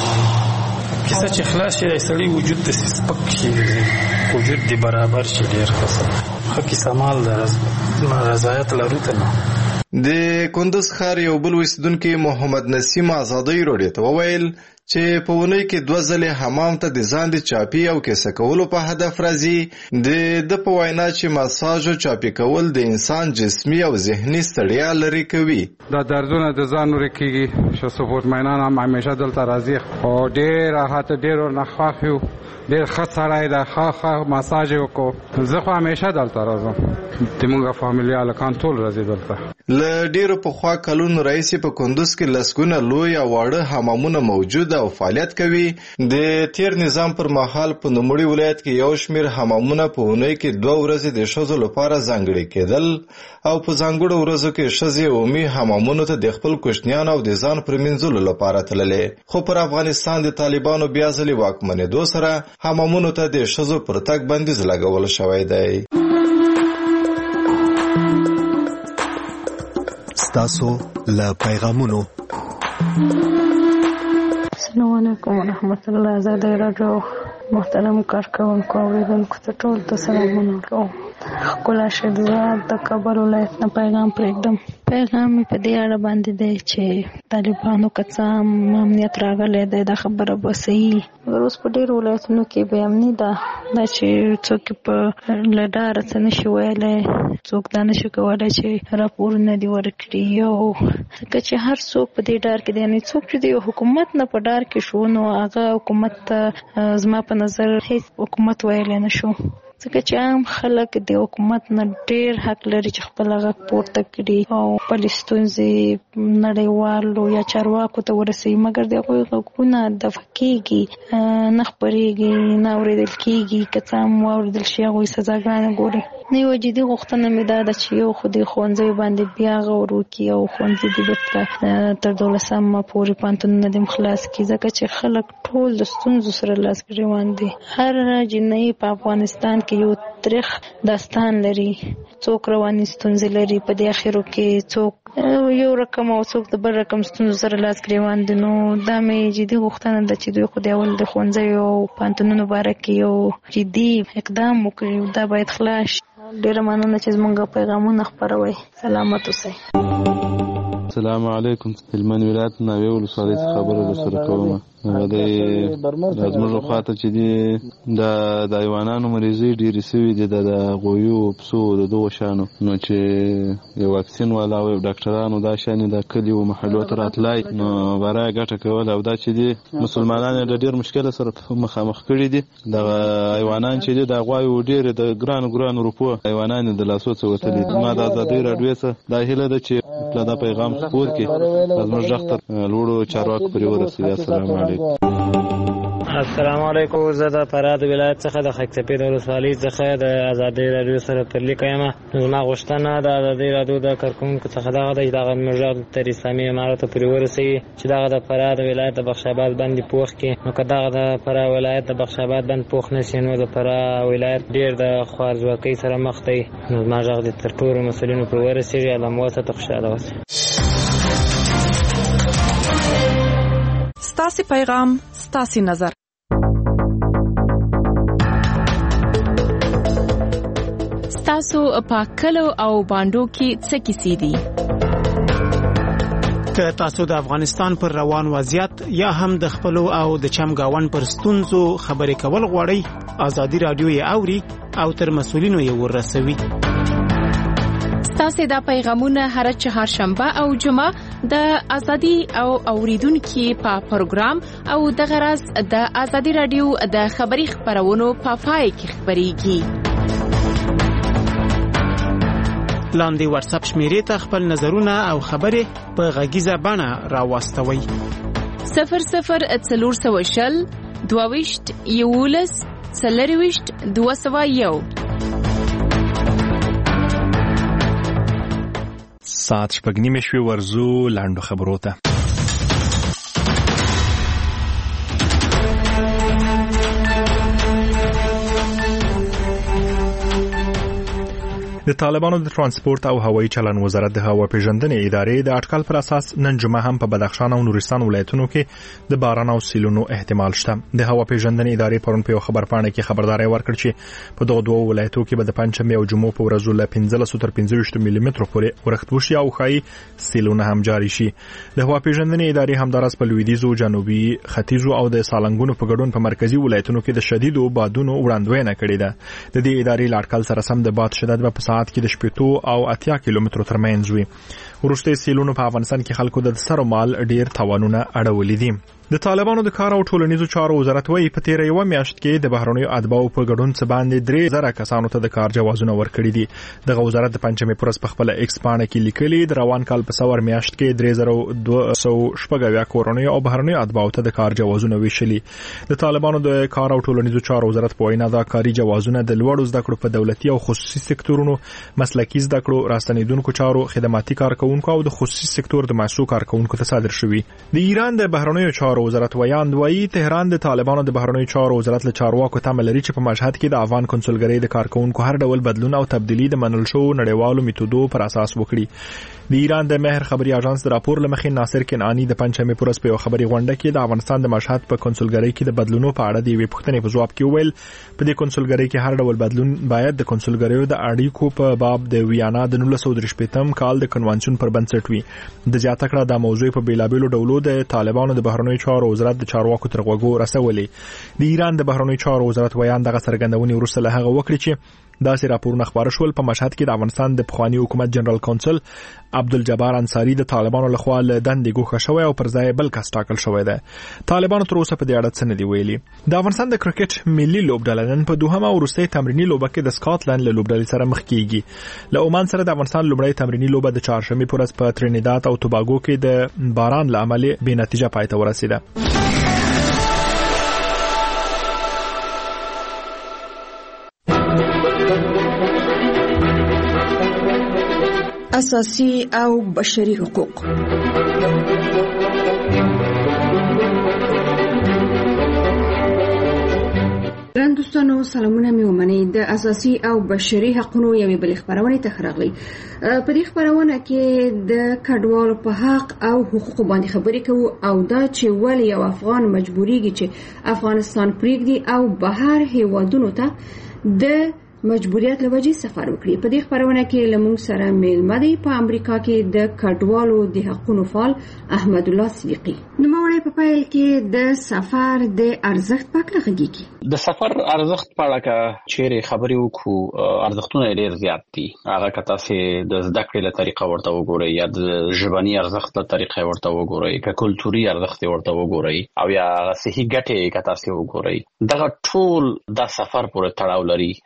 کیسه چې خلاص شي سړی وجود د سپک شي، وجود دی برابر شي، ډیر ښه کیسه مال د رضایت لرو ته نه. د کندز ښار یو بل اوسیدونکي محمد نسیم آزادۍ راډیو ته وویل چې په اونۍ کې 2 ځلې حمام ته د ځان د چاپي او کیسه کولو په هدف راځي. د په وینا چې مساج او چاپي کول د انسان جسمي او ذهني ستړیا لرې کوي. دا دردونه د ځان لرې کیږي. چې سپورت مینان هم همیشه دلته راځي او ډېر راحت، ډېر نخواخ یو، ډېر ښه سړی دی، ښه مساج یې وکړو. زه خو همیشه دلته راځم، زموږ فامیلي هلکان ټول راځي دلته. له ډېرو پخوا کلونو راهیسې په کندز کې لسګونه لوی او واړه حمامونه موجود او فعالیت کوي. د تیر نظام پر مهال په نوموړي ولایت کې یو شمیر حمامونه په اونۍ کې 2 ورځې د ښځو لپاره ځانګړي کېدل او په ځانګړو ورځو کې ښځې عمومي حمامونو ته د خپل کوچنیانو او د ځان پر مینځلو لپاره تللې. خو پر افغانستان د طالبانو بیا ځلې واکمنېدو سره حمامونو ته د ښځو پر تګ بندیز لګول شوی دی. ستاسو له پیغامونو. السلام علیکم ورحمت الله. آزادۍ راډیو محترم کارکونکو اوریدونکو ته ټول ته سلامونه کوم. ښکلا شهزاد د کابل ولایت نه پیغام پرېږدم. پیغام مې په دې اړه باندې دی چې طالبانو که څه هم امنیت راغلی دی دا خبره به صحیح، مګر اوس په ډېرو ولایتونو کې بې امني ده. دا چې څوک په له ډاره څه نشي ویلی، څوک دا نشي کولی چې راپورونه دې ورکړي. یو ځکه چې هر څوک په دې ډار کې دی، یعنې څوک چې د یو حکومت نه په ډار کې شو نو هغه حکومت ته زما په نظر هیڅ حکومت ویلی نه شو، ځکه چې عام خلک د حکومت نه ډېر حق لري چې خپل غږ پورته کړي او خپلې ستونزې نړیوالو یا چارواکو ته ورسوي، مګر د هغوی غږونه دفع کېږي، نه خپرېږي، نه اورېدل کېږي. که څه هم واورېدل شي هغوی سزاګانې ګوري. نه یوه جدي غوښتنه مې دا ده چې یو خو د ښوونځیو باندې بیا غور وکړي او ښوونځي دې بېرته تر 12 پورې پوهنتونونه دې خلاص کړي، ځکه چې خلک ټول د ستونزو سره لاس ګرېوان دي. هر جنۍ په افغانستان کې یو تاریخ داستان لري، څوک رواني ستونزې لري، په دې اخرو کې څوک یو رقم او څوک د بل رقم ستونزو سره لاس ګرېوان دي. نو دا مې جدي غوښتنه ده چې دوی خو د اول د ښوونځیو او پوهنتونونو باره کې یو جدي اقدام وکړي، دا باید خلاص شي. ډېره مننه چې زموږ پیغامونه خپروئ. سلامت اوسئ. السلام علیکم. هلمند ولایت ناوې ولسوالۍ څخه خبره درسره کوم. زموږ خواته چې دي د حیوانانو مریضۍ ډېرې سوي دي، د غویو، پسو، د دغو شیانو، نو چې یو واکسین والا او ډاکټرانو دا شیانې د کلیو محلو ته راتلای نو برای ګټه کول، او دا چې دي مسلمانان یې د ډېر مشکل سره مخامخ کړي دي. دغه حیوانان چې دي د غواوې ډېرې د ګرانو روپو حیوانان د لاسو څخه وتلي دي. ما د ازادۍ راډیو څخه دا هیله ده چې دا پیغام خپور کړي، زموږ غږ تر لوړو چارواکو پورې ورسوي. السلام علیکم. السلام علیکم. زه د فراه د ولایت څخه د خاکسپې د ولسوالۍ څخه د ازادي رادیو سره پر لیک یم. زما غوښتنه د ازادي رادیو د کارکونکو څخه دغه د دغه موږ تر اسلامي امارت پورې ورسوي چې دغه د فراه د ولایت د بخش آباد باندې پوښ کې نو که دغه د فراه ولایت د بخش آباد باندې پوښ نشي نو د فراه ولایت ډیر د خوارځواکۍ سره مخ دی. نو زما غږ د تر ټولو مسؤلینو پورې ورسېږي. الله مو وساتي، خوشحاله اوسئ. ستاسو پیغام، ستاسو نظر. ستاسو په کلو او باندو کې څه کیسې دي؟ که تاسو د افغانستان پر روان وضعیت یا هم د خپلو او د چمګاون پر ستونزو خبرې کول غواړئ، ازادي رادیو یې اوري او تر مسؤلینو یې ورسوي. تاسو دا پیغامونه هر چهارشنبه او جمعه د ازادي او اوریدونکو په پروګرام او د غرض د ازادي رادیو د خبري خبرونو په پای کې خبريږي. لاندې واتس اپ شمیرې ته خپل نظرونه او خبرې په غږیزه بڼه راوستوي. 0040 22 11 40 201. ساعت شپږ نیمې شوې. ورزو لاندو خبرو ته. د طالبانو د ترانسپورت او هوایي چلن وزارت د هوا پیژندنې ادارې د اټکل پر اساس نن جمعه هم په بدخشان او نورستان ولایتونو کې د باران او سیلونو احتمال شته. د هوا پیژندنې ادارې پرون په خبر پاڼه کې خبرداري ورکړه چې په دغه دوه ولایتونو کې به د پنځمې او جمعو په ورځو له 15 تر 25 ملي متر پورې ورښت وشي او خای سیلونه هم جاري شي. د هوا پیژندنې ادارې همدارس په لویدیځو، جنوبي، ختیځو او د سالنګونو په ګډون په مرکزی ولایتونو کې د شدیدو بادونو وړاندوینه کړې ده. د دې ادارې لاټکل سره سم د باد شدت په ساعت کې د 80 او 80 کیلومترو ترمنځ وي. ورسته سیلونو په افغانستان کې خلکو د سر مال ډیر تاوانونه اړولې دي. د طالبانو د کار او ټولنیزو چارو وزارت وايي په تیر یو میاشت کې د بهرنیو اتباعو په ګډون څخه باندې 3000 کسانو ته د کار جوازونه ورکړي دي. د وزارت د پنځمې پرس په خپل ایکس پاڼه کې لیکلي د روان کال په سور میاشت کې 3200 کورنیو او بهرنیو اتباعو ته د کار جوازونه ویشلي. د طالبانو د کار او ټولنیزو چارو وزارت په وینا دا کاري جوازونه د لوړو زده کړو په دولتي او خصوصي سکتورونو، مسلکي زده کړو، راستنیدونکو چارو، خدماتي کارکونکو او د خصوصي سکتور د محصول کارکونکو ته صادر شوي. د ایران د بهرنیو چارو وزارت وایي تهران د طالبانو د بهرنیو چارو وزارت له چارواکو تمه لري چې په مشهد کې د افغان کنسولګرۍ د کارکونکو هر ډول بدلون او تبدیلی د منل شو نړیوالو میتودو پر اساس وکړي. د ایران د مهر خبري اژانس د راپور لمخې ناصر کنعانی د پنځمې پرس په خبري غونډه کې د افغانستان د مشهد په کنسولګرۍ کې د بدلونونو په اړه د وی پوښتنې په جواب کې ویل په دې کنسولګرۍ کې هر ډول بدلون باید د کنسولګریو د اړیکو په باب د ویانا د 1935 کال د کنوانسیون پر بنسټ وي. د زیاته کړه د موضوع په بیلابېلو ډولو د طالبانو د بهرنیو چارو وزارت د چارواکو تر غوږو رسولې. د ایران د بهرنیو چارو وزارت ویان دغه څرګندونې وروسته له هغه وکړي چې داسې راپورونه خبر شول په مشهد کې د افغانستان د پخوانی حکومت جنرال کونسل عبدالجبار انصاری د طالبانو لخوا له دندې ګوښه شوی او پر ځای بل کس ټاکل شوی دی. طالبانو تر اوسه په دې اړه څه نه دی ویلي. د افغانستان د کرکټ ملي لوبډله نن په دوهم او وروستۍ تمرینی لوبه کې د سکاټلند له لوبډلې سره مخ کیږي. له عمان سره د افغانستان لومړی تمرینی لوبه د چهارشنبه پر ورځ په ترینیداد او توباګو کې د باران له امله بې نتیجه پای ته ورسیده. اساسي او بشري حقوق. دوستانو سلامونه مې ومنئ. د اساسي او بشري حقوقو یوې بلې خبرونه ته راغلي. په دې خبرونه کې د کډوالو په حق او حقوقو باندې خبرې کوو او دا چې ولې یو افغان مجبوریږي چې افغانستان پریږدي او بهر هیوادونو ته د مجبوریت لوجې سفر وکړي. په دې خبرونه کې لمون سره میلمه دی په امریکا کې د کډوالو د حقوقو فعال احمد الله صدیقی. نو موري په پایل کې د سفر د ارزښت په اړه غږیږي. د سفر ارزښت په اړه چیرې خبرې وکړو، ارزښتونه ډېر زیات دي. هغه کته چې د زده کړې له طریقه ورته وګورئ یا د ژبني ارزښت له طریقه ورته وګورئ، که کلتوري ارزښت ورته وګورئ او یا صحي ګټې کته چې وګورئ، دغه ټول د سفر پورې تړاو لري او په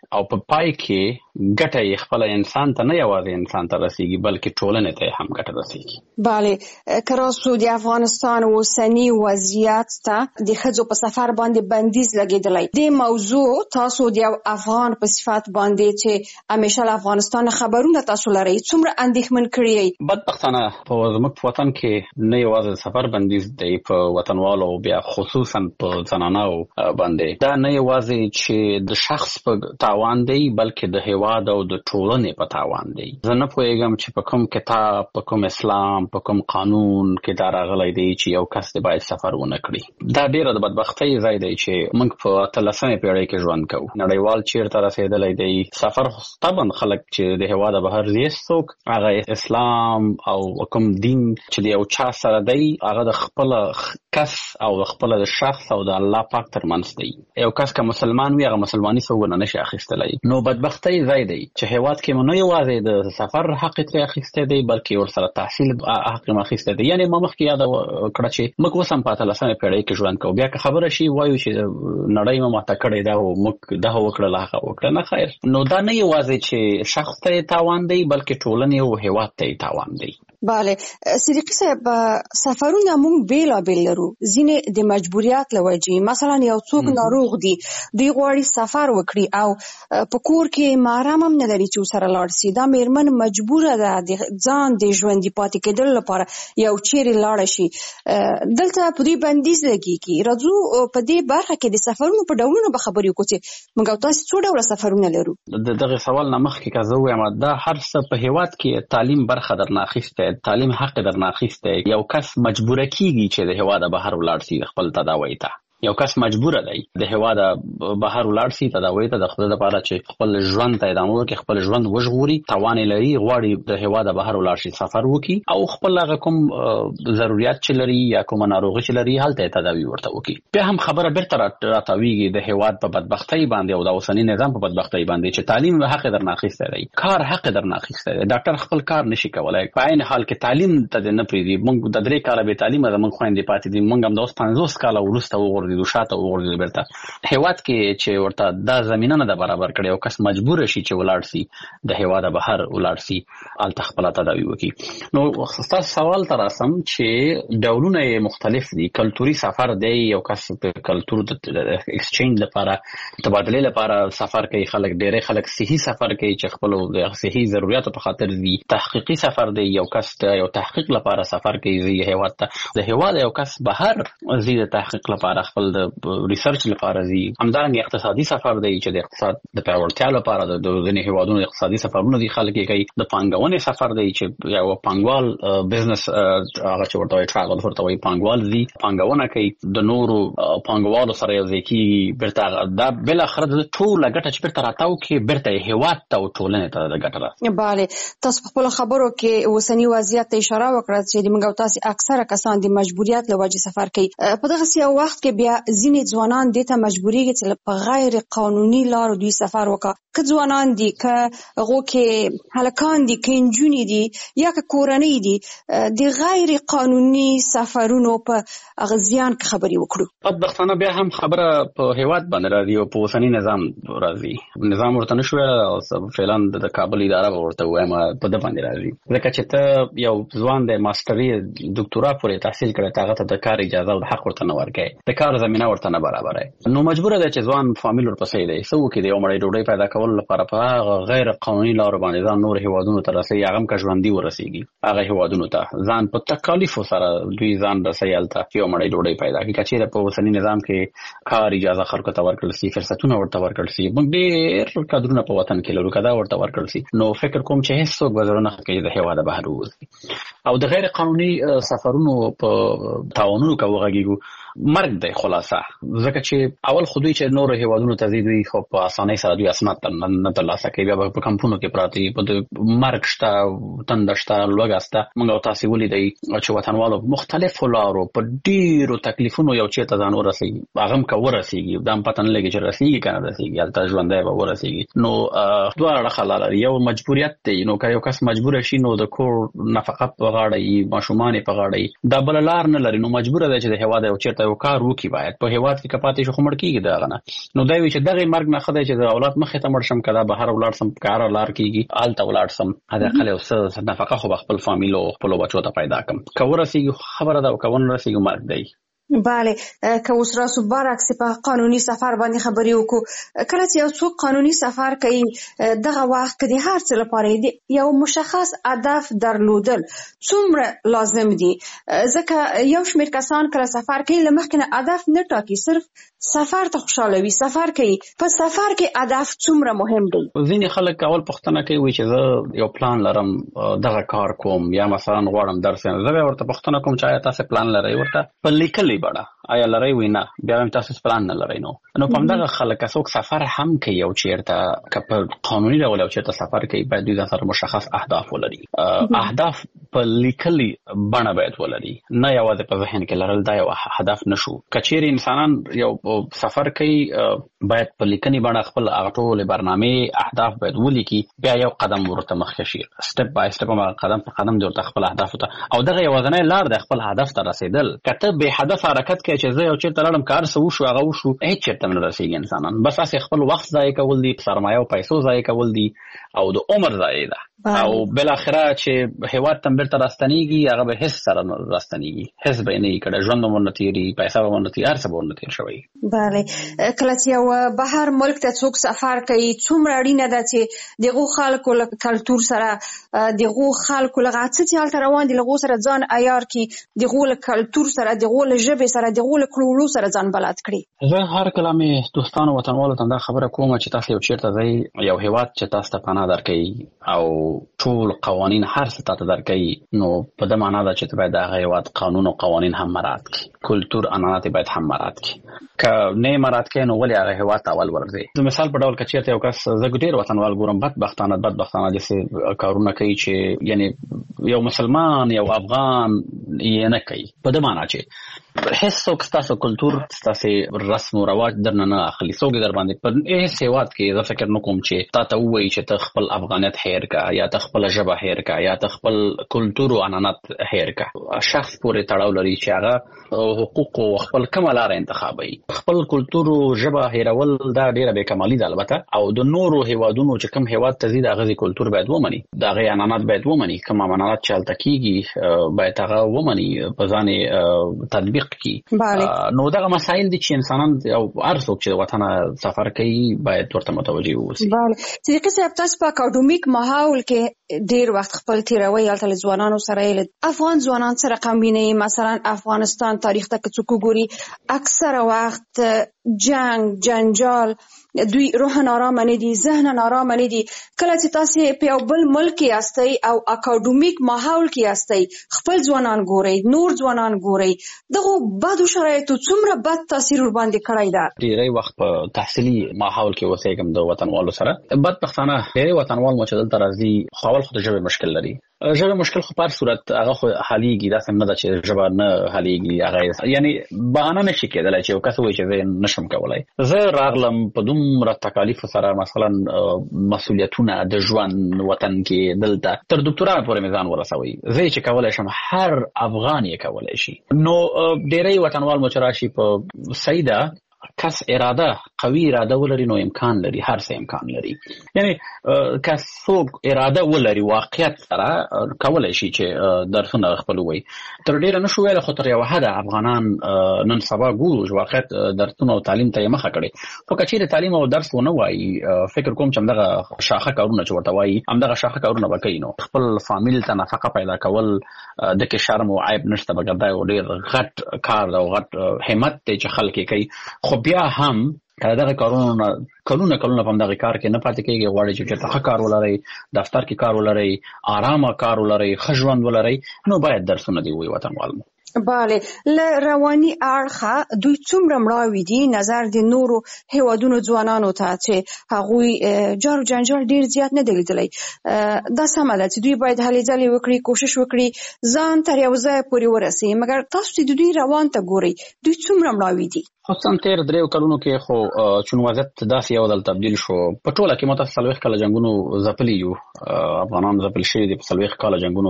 پای کې ګټه خپل انسان ته نه یوازې انسان ته رسیږي بلکې ټولنې ته هم ګټه رسیږي. بله کراسو د افغانستان اوسنی وضعیت ته د ښځو په سفر باندې بندیز لګیدلی. د موضوع تاسو د یو افغان په صفت باندې چې همیشه له افغانستان خبرونه تاسو لرئ څومره اندېښمن کړی؟ بدبختانه په زموږ وطن کې نه یوازې سفر بندیز دی په وطنوالو بیا خصوصا په زنانو باندې. دا نه یوازې چې د شخص په تاوان دی بلکې د هیواد او د ټولنې په تاوان دی. زه نه پوهیږم چې په کوم کتاب په کوم اسلام په کوم قانون کې دا راغلی دی چې یو کس دی باید سفر ونه کړي. دا ډیره د بدبختۍ ځای دی چې موږ په 13مې پیړۍ کې ژوند کوو. نړیوال چیرته رسیدلی دی. سفر طبعا خلک چې د هیواد بهر دي څوک هغه اسلام او کوم دین چې د یو چا سره دی هغه د خپل کس او خپل د شخص او د الله پاک ترمنځ دی. یو کس که مسلمان وي هغه مسلمانۍ څوک نه شي اخیستلی. نو بدبختۍ ځای دی چې هیواد کې مو نه یوازې د سفر حق ترې اخیستی دی بلکې ورسره تحصیل حق هم اخیستی دی. یعنې ما مخکې یاد کړه چې موږ اوس هم په 13مې پیړۍ کې ژوند کوو. بیا که خبره شي وایو چې نړۍ مو ماته کړې ده او موږ دغه وکړله هغه وکړه. نه خیر. نو دا نه یوازې چې شخص ته تاوان دی بلکې ټولنې او هیواد ته تاوان دی. بله صدیقی صاحب سفرونه مونږ بیلابیل لرو. ځینې د مجبوریت له وجې مثلا یو څوک ناروغ دی دوی غواړي سفر وکړي او په کور کې محرم هم نه لري چې ورسره لاړ شي. دا میرمن مجبوره ده د ځان د ژوندي پاتې کېدلو لپاره یو چیرې لاړه شي. دلته په دې بندیز لګیږي. راځو په دې برخه کې د سفرونو په ډولونو به خبرې وکړو چې موږ او تاسو څو ډوله سفرونه لرو. دغه سوال نه مخکې که زه ووایم دا هر څه په هیواد کې تعلیم برخه درنه اخیستی تعلیم حق درنه اخیستی. یو کس مجبوره کیږي چې د هیواد بهر ولاړ شي خپل تداوی ته. یو کس مجبوره دی د هیواد بهر ولاړ شي تداوی ته د خپل لپاره چې خپل ژوند ته ادامه ورکړي خپل ژوند وژغوري توان لري غواړي د هیواد بهر ولاړ شي سفر وکړي او خپل هغه کوم ضرورت چې لري یا کوم ناروغي چې لري هلته تداوی ورته وکړي. بیا هم خبره بیرته راتاویږي د هیواد په بدبختۍ باندې او د اوسنی نظام په بدبختۍ باندې چې تعلیم حق درنه اخیستی دی کار حق درنه اخیستی دی. ډاکټر خپل کار نشي کولای په عین حال کې تعلیم ته نه پریږدي. موږ د 3 کاله به تعلیم زموږ خويندې پاتې دي. موږ هم د اوس 50 کاله وروسته وګورئ شاته وګورئ بیرته هیواد کې چې ورته دا زمينه نه برابر کړي او کس مجبور شي چې ولاړ شي د هیواد بهر ولاړ شي الته خپل تداوی وکړي. نو تاسو سوال تر اسم چې ډولونه مختلف دي. کلتوري سفر دی یو کس په کلتور د ایکسچینج لپاره تبادله لپاره سفر کوي. خلک ډېر خلک صحیح سفر کوي چې خپل د صحیح ضرورتو په خاطر دي. تحقیقي سفر دی یو کس یو تحقیق لپاره سفر کوي زی هیواد ته د هیواد یو کس بهر زی د تحقیق لپاره خپل د ریسرچ لپاره زی. همدارنګه اقتصادي سفر دی چې د اقتصاد د پیاوړتیا لپاره د ځینې هیوادونو اقتصادي سفرونه دي خلک کوي. د پانګونې سفر دی چې یو پانګوال بزنس هغه چې ورته ټراول ورته وي پانګوال زی پانګونه کوي د نورو پانګوالو سره یو ځای کیږي بیرته دا بل اخر د ټول ګټه چې بیرته راتاو کې بیرته هیواد ته او ټولنې ته د ګټه راځي. بله تاسو په خپل خبرو کې اوسنی وضعیت ته اشاره وکړه چې موږ تاسو اکثره کسان د مجبوریت له وجې سفر کوي. په دغه یو وخت کې بیا ځینې ځوانان دې ته مجبوریږي چې په غیر قانوني لارو دوی سفر وکړي. که ځوانان دي که هغو کې هلکان دي که نجونې دي یا که کورنۍ دي د غیر قانوني سفرونو په هغه زیان کې خبرې وکړو. بدبختانه بیا هم خبره په هیواد باندې راځي او په اوسني نظام راځي. نظام ورته نشو او فعلا د کابل اداره ورته وایم په د باندې راځي ځکه چې ته یو ځوان د ماستري ډاکټورا پورې تحصیل کړی هغه ته د کار اجازه او حق ورته نه ورکړي. د کار زمينه ورته نه برابرای. نو مجبور دی چې ځوان فامیل ورپسې دی سو کې دی عمر ډوډۍ پیدا کول لپاره په غیر قانوني لارو باندې ځان نور هیوادونو ته رسي هغه کا ژوندۍ ورسیږي هغه هیوادونو ته ځان په تکالیف سره دوی ځان رسیالته چې عمر ډوډۍ پیدا کی کچې په اوسنی نظام کې کار اجازه خلکو ته ورکړل شي فرصتونه ورته ورکړل شي. موږ ډېر کډرونه په وطن کې لرو کدا ورته ورکړل شي. نو فکر کوم چې هیڅ څوک وزرونه کوي د هیواد بهر وځي او د غیر قانوني سفرونو په تعاونونو کوي مرګ دی خلاصه ځکه چې اول خو دوی چې نور هیوادونو ته ځي خو په اسانۍ سره دوی اسناد نه ترلاسه کوي. بیا په کمپونو کې پراته په مرګ شته تند شته لوګاسته موږ تاسو ولیدای چې وطنوالو مختلفو لارو په ډیرو تکلیفونو یو چیرته ځان ورسېږي هغه هم که ورسېږي دا هم پته نه لګي چې رسېږي که نه رسېږي هلته ژوندی به ورسېږي. نو دواړه خلا لري. یو مجبوریت دی نو که یو کس مجبور شي نو د کور نفقه په غاړه ماشومان په غاړه دا بل لار نه لري، نو مجبور دی چې د هیواد یو چیرته یو کار وکړي. باید په هیواد کې کپاتې شو خمړ کیږي دا غنه، نو دا وی چې دغه مرګ نه خدای چې د اولاد مخې ته مړ شم کړه بهر ولاړ سم کار لار کیږي آلته ولاړ سم هدا خل اوس نفقه خو خپل فامیل او خپل بچو ته پیدا کم کورسیږي خبره دا کون رسیږي مرګ دی. بله که اوس راسو برعکس په قانوني سفر باندې خبرې وکړو، کله چې یو څوک قانوني سفر کوي دغه وخت کې د هر څه لپاره یو مشخص هدف درلودل څومره لازم دي؟ ځکه یو شمېر کسان کله سفر کوي له مخکې نه هدف نه ټاکي، صرف سفر ته خوشاله وي، سفر کوي. په سفر کې هدف څومره مهم دی؟ ځینې خلک اول پوښتنه کوي چې زه یو پلان لرم دغه کار کوم، یا مثلا غواړم درس یم، زه ورته پوښتنه کوم چې آیا تاسو پلان لرئ؟ ورته په لیکلي بڼه آیا لرئ وي نه، بیا هم تاسو پلان نه لرئ. نو په همدغه خلک څوک سفر هم کوي او چیرته که په قانوني ډول او چیرته سفر کوي باید دوی سره مشخص اهداف ولري. اهداف په لیکلي بڼه باید ولري، نه یوازې په ذهن کې لرل دا یو هدف نشو. کچېرې انسانان یو سفر کوي باید په لیکني بڼه خپل ټول برنامه اهداف باید ولیکي، بیا یو قدم ورته مخکې شي، سټپ بای سټپ قدم په قدم ورته خپل اهداف ته او دغه یوازینی لار د خپل هدف ته رسیدل. کته به هدف حرکت کوي چې زه یو چیرته لاړم کار سو شو هغه وشو هیڅ چیرته نه رسیږي. انسانان بس اسه خپل وخت ضایع کول دي، سرمایه او پیسو ضایع کول دي او د عمر ضایع ده او بل اخره چې هیواد تم بیرته راستنیږي هغه به هیڅ سره نه راستنیږي، هیڅ به نه کړه، ژوند مو نه تیری، پیسې مو نه تیر، هر څه مو نه تیر شوی. بله کله چې یو بهر ملک ته څوک سفر کوي څومره اړینه ده چې دغه خلکو له کلتور سره دغه خلکو له غاڅ چې حالت روان دي لغو سره ځان عیار کی، دغه له کلتور سره دغه له ژبې سره دغه له کړولو سره ځان بلد کړي. زه هر کلمه دوستانو وطنوالو ته دا خبره کوم چې تاسو یو چیرته ځئ یو هیواد چې تاسو ته پناه درکړي او ټول قوانین هر څه ته درکړي، نو په دې معنی ده چې باید هغه هیواد قانون او قوانین هم مراعات کړي، کلتور عنعنات باید هم مراعات کړي. که نه مراعات کړي نو ولې هغه هیواد ته اول ورځي. د مثال په ډول کچې ته یو کس زه ډیر وطنوال ګورم بدبختانه داسې کارونه کوي چې یعنی یو مسلمان یو افغان یې نه کوي، په دې معنی چې هیڅ څوک ستاسو کلتور ستاسو رسم او رواج درنه نه اخلي. څوک در باندې په هیڅ هیواد کې زه فکر نه کوم چې تا ته وایي چې ته خپل افغانیت هیر کا یا ته خپل ژبه هیر کا یا ته خپل کلتور او عنعنات هیر کا. شخص پورې تړاو لري چې هغه حقوق او خپل کومه لار انتخابوي. خپل کلتور او ژبه هیرول دا ډیره به کمالي ده البته، او د نورو هیوادونو چې کوم هیواد ته زیاده غزي کلتور باید ومني، دا غي عنعنات باید ومني، کوم عنعنات چلته کیږي باید هغه ومني په ځان تطبیق کی. نو دا مسائل دي چې انسانان او ارزو چې وطن سفر کوي باید ورته متوجي وي. بله صدیقي صاحب تاسو په اکاډمیک ماحول کې ډیر وخت خپل تیروي البته ځوانانو سره افغان ځوانان سره کمبینه، مثلا افغانستان تاریخ ته څوک ګوري اکثره وخت جنگ جنجال، دوی روح نارام نه دي، ذهن نارام نه دي. کله چې تاسو په یو بل ملک کې یاستئ او اکاډمیک ماحول کې یاستئ خپل ځوانان ګورئ، نور ځوانان ګورئ، دغه بدو شرایطو څومره بد تاثیر ور باندې کړی ده. ډیری وخت په تحصیلي ماحول کې اوسېږم د وطنوالو سره، بدبختانه ډیری وطنوال مو چې دلته راځي خو خپل ژبه مشکل لري. ژبه مشکل خو په صورت هغه خو حاليږي، دا څنګه ده چې ژبه نه حاليږي، هغه یعنی بهانه نشي کېدلای چې یو کس وایي چې زه نشم کولای. زه راغلم په دومره تکالیف سره، مثلا مسؤلیتونه د ژوند وطن کې دلته تر ډاکټرا پورې میزان ورسوي، زه چې کولای شم هر افغان یې کولای شي. نو ډېری وطنوال مو چې راشي په سیده کس اراده قوي اراده ولري نو امکان لري، هر څه امکان لري. یعنی کس څوک اراده ولري واقعیت سره کولای شي چې درسونه خپل وي. تر ډیره نشو ویل خو تر یو حد افغانان نن سبا ګورو چې واقعیت درسونه او تعلیم ته مخه کړي. خو کچېره تعلیم او درس ونه وایي، فکر کوم چې همدغه شاخه کارونه چې ورته وایي همدغه شاخه کارونه وکړي، نو خپل فامیل ته نفقه پیدا کول د کې شرم او عیب نشته، بګر دا یو ډیر غټ کار او غټ همت دی چې خلک کوي. خو بیا هم کله دغه کارونه کلونه په دغه کار کې نه پاتې کېږي. غواړي چې ته ښه کار ولرئ، دفتر کې کار ولرئ، آرامه کار ولرئ، ښه ژوند ولرئ، نو باید درسونه دی وي وطنوال. بله، له رواني اړخه دوی څومره مړاوي دي نظر د نورو هیوادونو ځوانانو ته چې هغوی جار جنجال ډیر زیات نه دی لیدلی. دا سمه ده چې دوی باید هلې ځلې وکړي، کوشش وکړي ځان تر یو ځای پورې ورسي. مګر تاسو چې د دوی روان ته ګورئ، دوی څومره مړاوي دي؟ خصوصا تیر 3 کلونو کې خو چون وضعیت داسې یو ډول تبدیل شو. په ټوله کې متأسفانه 40 کاله جنگونو ځپلي یو، افغانان ځپل شوي دي. په 40 کاله جنگونو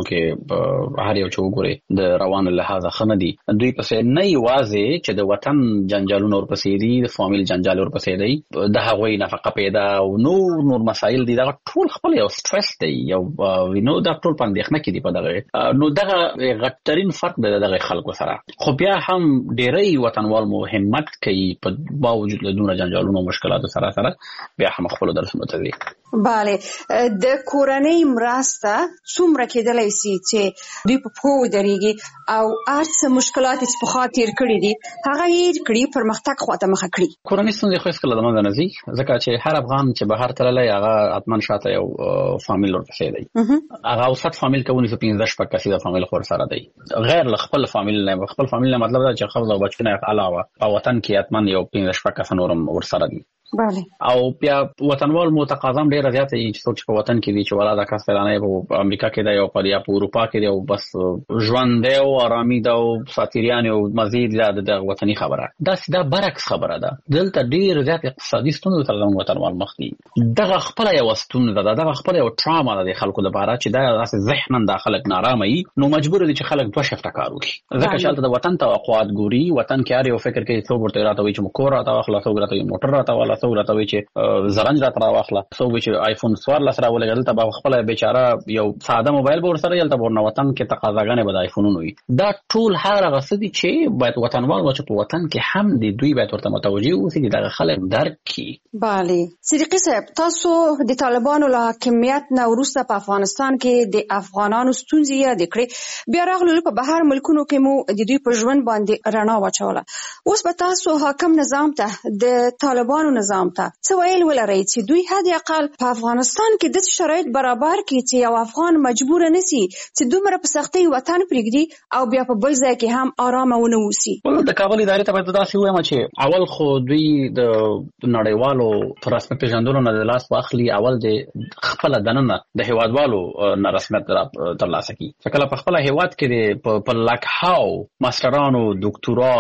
کې هر یو چې وګوري د روان لحاظه خنه دي. دوی پسې نه یوازې چې د وطن جنجالونو ورپسې دي، د فامیل جنجال ورپسې دی، د هغوی نفقه پیدا او نور مسایل دي. دا ټول خپل یو سټرس دی، یو وینو دا ټول پاندېخنه کې دي په دغه. نو دغه غټرین فرق دی دغه خلکو سره. خو بیا هم ډېری وطنوال مو همت کوي په باوجود له دونه جنجالونو او مشکلاتو سره بیا هم خپل درسونه ته دي. بله، د کورنۍ مرسته څومره کېدلی سي چې دوی په پښو ودرېږي او هر څه مشکلات چې پخوا تېر کړي دي هغه هېر کړي، پرمختګ خواته مخه کړي؟ کورنۍ ستونزې خو هېڅکله له منځه نه ځي، ځکه چې هر افغان چې بهر تللی هغه حتما شاته یو فامیل ورپسې دی. هغه اوسط فامیل که ونیسو 15-16 کسیزه فامیل خو ورسره دی، غیر له خپل فامیل نه. خپل فامیل نه مطلب دا چې ښځه او بچي نه علاوه په وطن کې حتما یو 15-16 کسه نور هم ورسره دي. بله. او بیا وطنوال مو تقاضا هم ډیره زیاته وي چې څوک چې په وطن کې دي چې ولا دا کس فلانه په امریکا کې دی او په اروپا کې دی او بس ژوند دی او آرامي ده او ساتیریان او مزید د وطني خبره. دا برعکس خبره ده. دلته ډیر زیات اقتصادي ستونزې سره زموږ وطنوال مخ دي. دغه خپل یو ستونزه ده، دغه خپل یو ټراما ده د خلکو لپاره چې دا داسې ذهناً دا خلک نارامه وي. نو مجبور دي چې خلک دوه شفته کار وکړي، ځکه چې هلته د وطن توقعات ګوري. وطن کې هر یو فکر کوي، څوک ورته راته وایي چې کور راته واخله، څوک راته وایي موټر راته واخله، څوک راته وایي چې زرنج راته راواخله، څوک وایي چې آیفون 14 راولېږه. دلته به خپله بیچاره یو ساده موبایل به ورسره یلته به ورنه وطن کې تقاضاګانې به د آیفونونو وي. دا ټول هغه څه دي چې باید وطنوال چې په وطن کې هم دي دوی باید ورته متوجه اوسي چې دغه خلک درک کړي. بله صدیقي صاحب، تاسو د طالبانو له حاکمیت نه وروسته په افغانستان کې د افغانانو ستونزې یادې کړې، بیا راغلو په بهر ملکونو کې مو د دوی په ژوند باندې رڼا واچوله. اوس به تاسو حاکم نظام ته د طالبانو نظام ته څه ویل ولرئ چې دوی حد اقل په افغانستان کې د شرایط برابر کړي چې یو افغان مجبور نه سي چې دومره په سختۍ وطن پرېږدي او بیا په بل ځای کې هم آرامه ونه اوسي؟ د کابل ادارې ته باید داسې ووایم چې اول خو دوی د نړیوالو په رسمیت پېژندلو نه د لاس واخلي، اول د خپله دننه د هېوادوالو نه رسمیت ترلاسه کړي. چې کله په خپله هېواد کې په لکهاو ماسټرانو، دوکتورا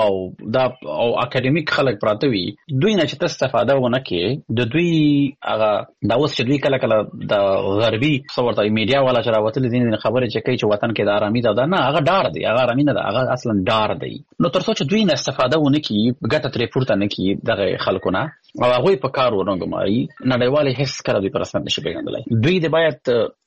او اکاډمیک خلک پراته وي، دوی نه چې ته استفاده ونه کړې، د دوی هغه دا اوس چې دوی کله کله د غربي څه ورته میډیا والا چې راوتلي ځینې خبرې چې کوي چې وطن کې د آرامي ده، نه هغه ډار دی، هغه آرامي نه ده، هغه اصلا ډار دی. نو تر څو چې دوی نه استفاده ونه کړي، ګټه ترې پورته نه کړي دغه خلکو نه او هغوی په کار ونه ګماري، نړیوالې هېڅ کله دوی په رسمیت نشي پېژندلی. دوی د باید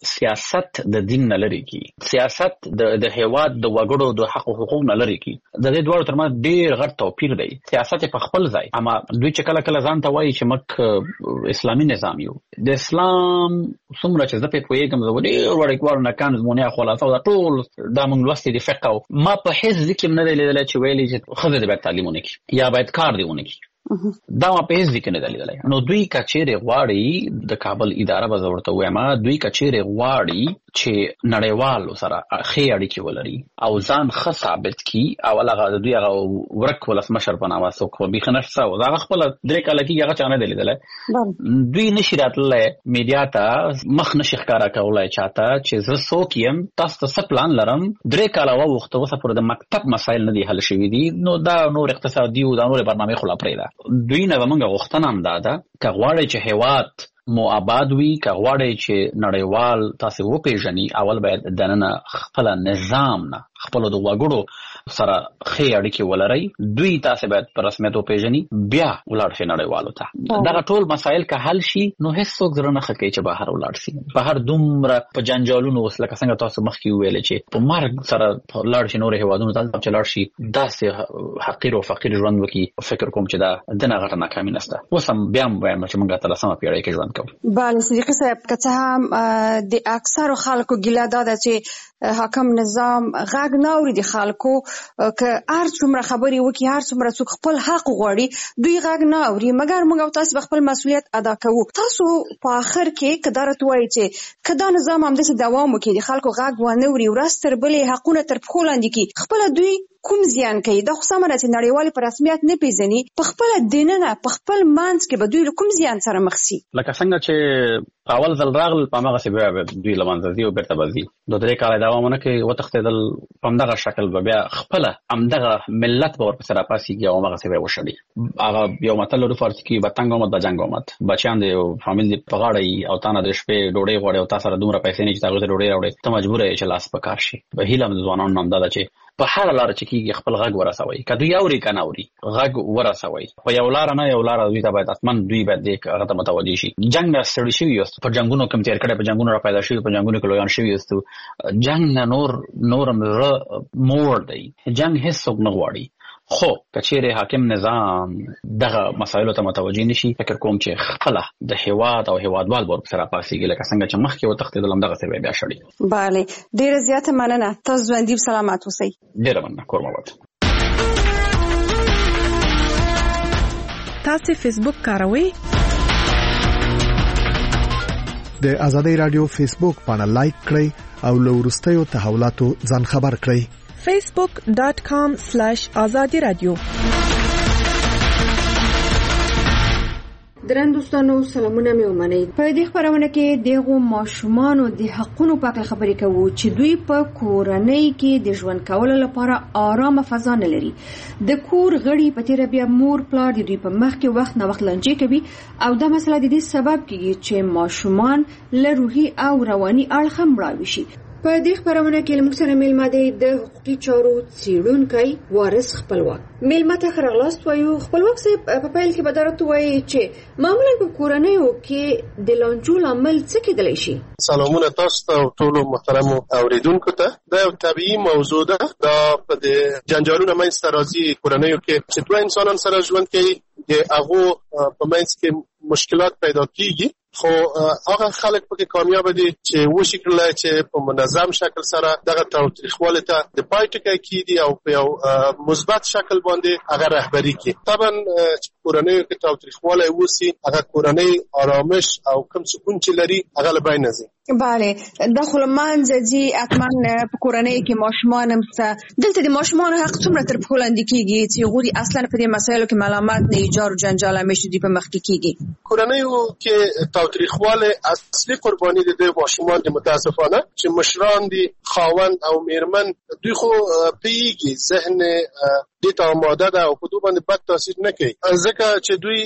سیاست د دین نه لرې کړي، سیاست د هېواد د وګړو د حق او حقوق نه لرې کړي. د دې دواړو ترمنځ ډېر غټ توپیر دی. سیاست په خپل ځای، اما دوی چې کله ځان ته وایي چې موږ اسلامي نظام یو، د اسلام څومره چې زه پرې پوهېږم، زه ډېر وړوکوالو نه کان زمونیا خلاصه دا ټول دا موږ لوستي دي فقه، ما په هېڅ ځای کې نه دی لیدلی چې ویلي چې ښځه دې باید تعلیم ونه کړي یا باید کار دې ونه کړي. دا ما په هېڅ ځای کې نه دی لیدلی. نو دوی که چېرې غواړي، د کابل اداره به زه ورته ووایم، دوی که چېرې غواړي چې نړیوالو سره ښې اړیکې ولري او ځان ښه ثابت کړي، اول هغه د دوی هغه ورک ولسمشر په نامه څوک بیخي نشته او هغه خپله 3 کاله کېږي هغه چا نه دی لیدلی. دوی نشي راتللی میډیا ته مخ نشي ښکاره کولی چاته چې زه څوک یم، تاسو ته څه پلان لرم. 3 کاله واوښته، اوسه پورې د مکتب مسایل نه دي حل شوي دي. نو دا نور اقتصادي او دا نورې برنامې خو لا پرېږده. دوی نه زموږ غوښتنه هم دا ده که غواړئ چې هېواد مو آباد وي، که غواړئ چې نړیوال تاسې وپېژني، اول باید دننه خپله نظام نه خپلو د وګړو سره ښې اړیکې ولرئ. دوی تاسې باید په رسمیت وپېژني، بیا ولاړ شئ نړیوالو ته. دغه ټول مسایل که حل شي، نو هېڅوک زړه نه ښه کوي چې بهر ولاړ شي. بهر دومره په جنجالونو اوس لکه څنګه تاسو مخکې وویلې چې په مرګ سره لاړ شي نورو هېوادونو ته، چې لاړ شي داسې حقیر او فقیر ژوند وکړي. فکر کوم چې دا دنه غټه ناکامي نشته. اوس هم بیا هم وایم چې موږ 13مه پېړۍ کې ژوند کوو. بله صدیقي صاحب، که څه هم د اکثرو خلکو ګیله دا ده چې حاکم نظام غږ نه اوري د خلکو، که هر څومره خبرې وکړي، هر څومره څوک خپل حق غواړي، دوی غږ نه اوري. مګر موږ او تاسو خپل مسؤلیت ادا کوو. تاسو په آخر کې که دا راته وایي چې که دا نظام همداسې دوام وکړي، د خلکو غږ ونه اوري، ورځ تر بلې حقونه تر پښو لاندې کړي، خپله دوی کوم زیان کوي. دا خو سمه ده چې نړیوال په رسمیت نه پیژني، په خپل دیننه په خپل منځ کې به دوی کوم زیان سره مخ شي. لکه څنګه چې اول ځل راغل په هغه څه بیا دوی لمانځي او بیرته بځي. د درې کال دوامونه کې وتښتېدل په همدغه شکل به بیا خپل همدغه ملت به ورپسې راپاسېږي او هغه څه به وشړي. هغه یو متل لري فارسي کې به تنګ آمد به جنګ آمد. بچیان د فامیل دی په غاړه او تانه د شپې ډوډۍ غواړي او تاسو سره دومره پیسې نه چې تاسو ته ډوډۍ راوړي، ته مجبور یې چې لاس په کار شي. به هیله د ځوانانو هم دا ده چې په هر لار چې کېږي خپل غږ ورسوي، که دوی اوري که نه اوري غږ ورسوي. په یو لار نه یو لار دوی ته باید حتماً دوی باید دې هغه ته متوجه شي. جنګ نه ستړي شوي یاست، په جنګونو کې تېر کړی، په جنګونو را پیدا شوي، په جنګونو کې لویان شوي یاستو. جنګ نه نور هم زړه موړ دی، جنګ هېڅوک نه غواړي. خو کچېرې حاکم نظام دغه مسایلو ته متوجه نشي، فکر کوم چې خپله د هېواد او هېوادوال به ورپسې راپاڅېږي، لکه څنګه چې مخکې وتښتېدل همدغسې به بیا شړي. بله، ډېره زیاته مننه. تاسو ژوندي او سلامت اوسئ. ډېره مننه. کور مو اباد. تاسو فیسبوک کاروئ؟ د آزادۍ رادیو فیسبوک باندې لایک کړئ او له وروستیو تحولاتو ځان خبر کړئ. facebook.com/azadi radio. درن دوستانو سلامونه مې ومنئ. په دې خبرونه کې دغه ماشومان د حقونو په اړه خبرې کوو چې دوی په کورنۍ کې د ژوند کولو لپاره آرامه فضا نه لري. د کور غړي په تیر بیا مور پلار د دوی په مخ کې وخت نه وخت لنجې کوي او دا مسله د دې سبب کیږي چې ماشومان له روحي او رواني اړخ هم مړاوي شي. په دې خبرونه کې موږ سره میلمه دی د حقوقي چارو څېړونکی وارث خپلواک. میلمه ته ښه راغلاست وایو. خپلواک صاحب په پیل کې به درته وایي چې معمولا په کورنیو کې د لانجو لامل څه کېدلی شي؟ سلامونه تاسو ته او ټولو محترمو اوریدونکو ته. دا یو طبیعي موضوع ده. دا په د جنجالونو منځته راځي کورنیو کې چې دوه انسانان سره ژوند کوي، د هغو په منځ کې مشکلات پیدا کیږي. خو هغه خلک پکې کامیاب دي چې وشي کړلای چې په منظم شکل سره دغه تاوتریخوالی ته د پای ټکی کیږي او په یو مثبت شکل باندې هغه رهبري کوي. طبعا چې کورنۍ کې تاوتریخوالی وسی، هغه کورنۍ آرامش او کوم سکون چې لري هغه له بین ځي. بله، داخل منځ دي اتمن په کورنۍ کې ماشومان هم دلته د ماشومان حق څومره تر پښو لاندې کیږي چې غوړي اصلا په دې مسایلو کې ملامت نه ایجار او جنجال همیشه دی په مخ کې کیږي. کورنۍ کې تاوتریخوالی اصلي قرباني د ماشومان دي. متاسفانه چې مشران دي، خاوند او میرمن، دوی خو پیږي ذهن دې ته آماده ده او په دوی باندې بد تاثیر نه کوي، ځکه چې دوی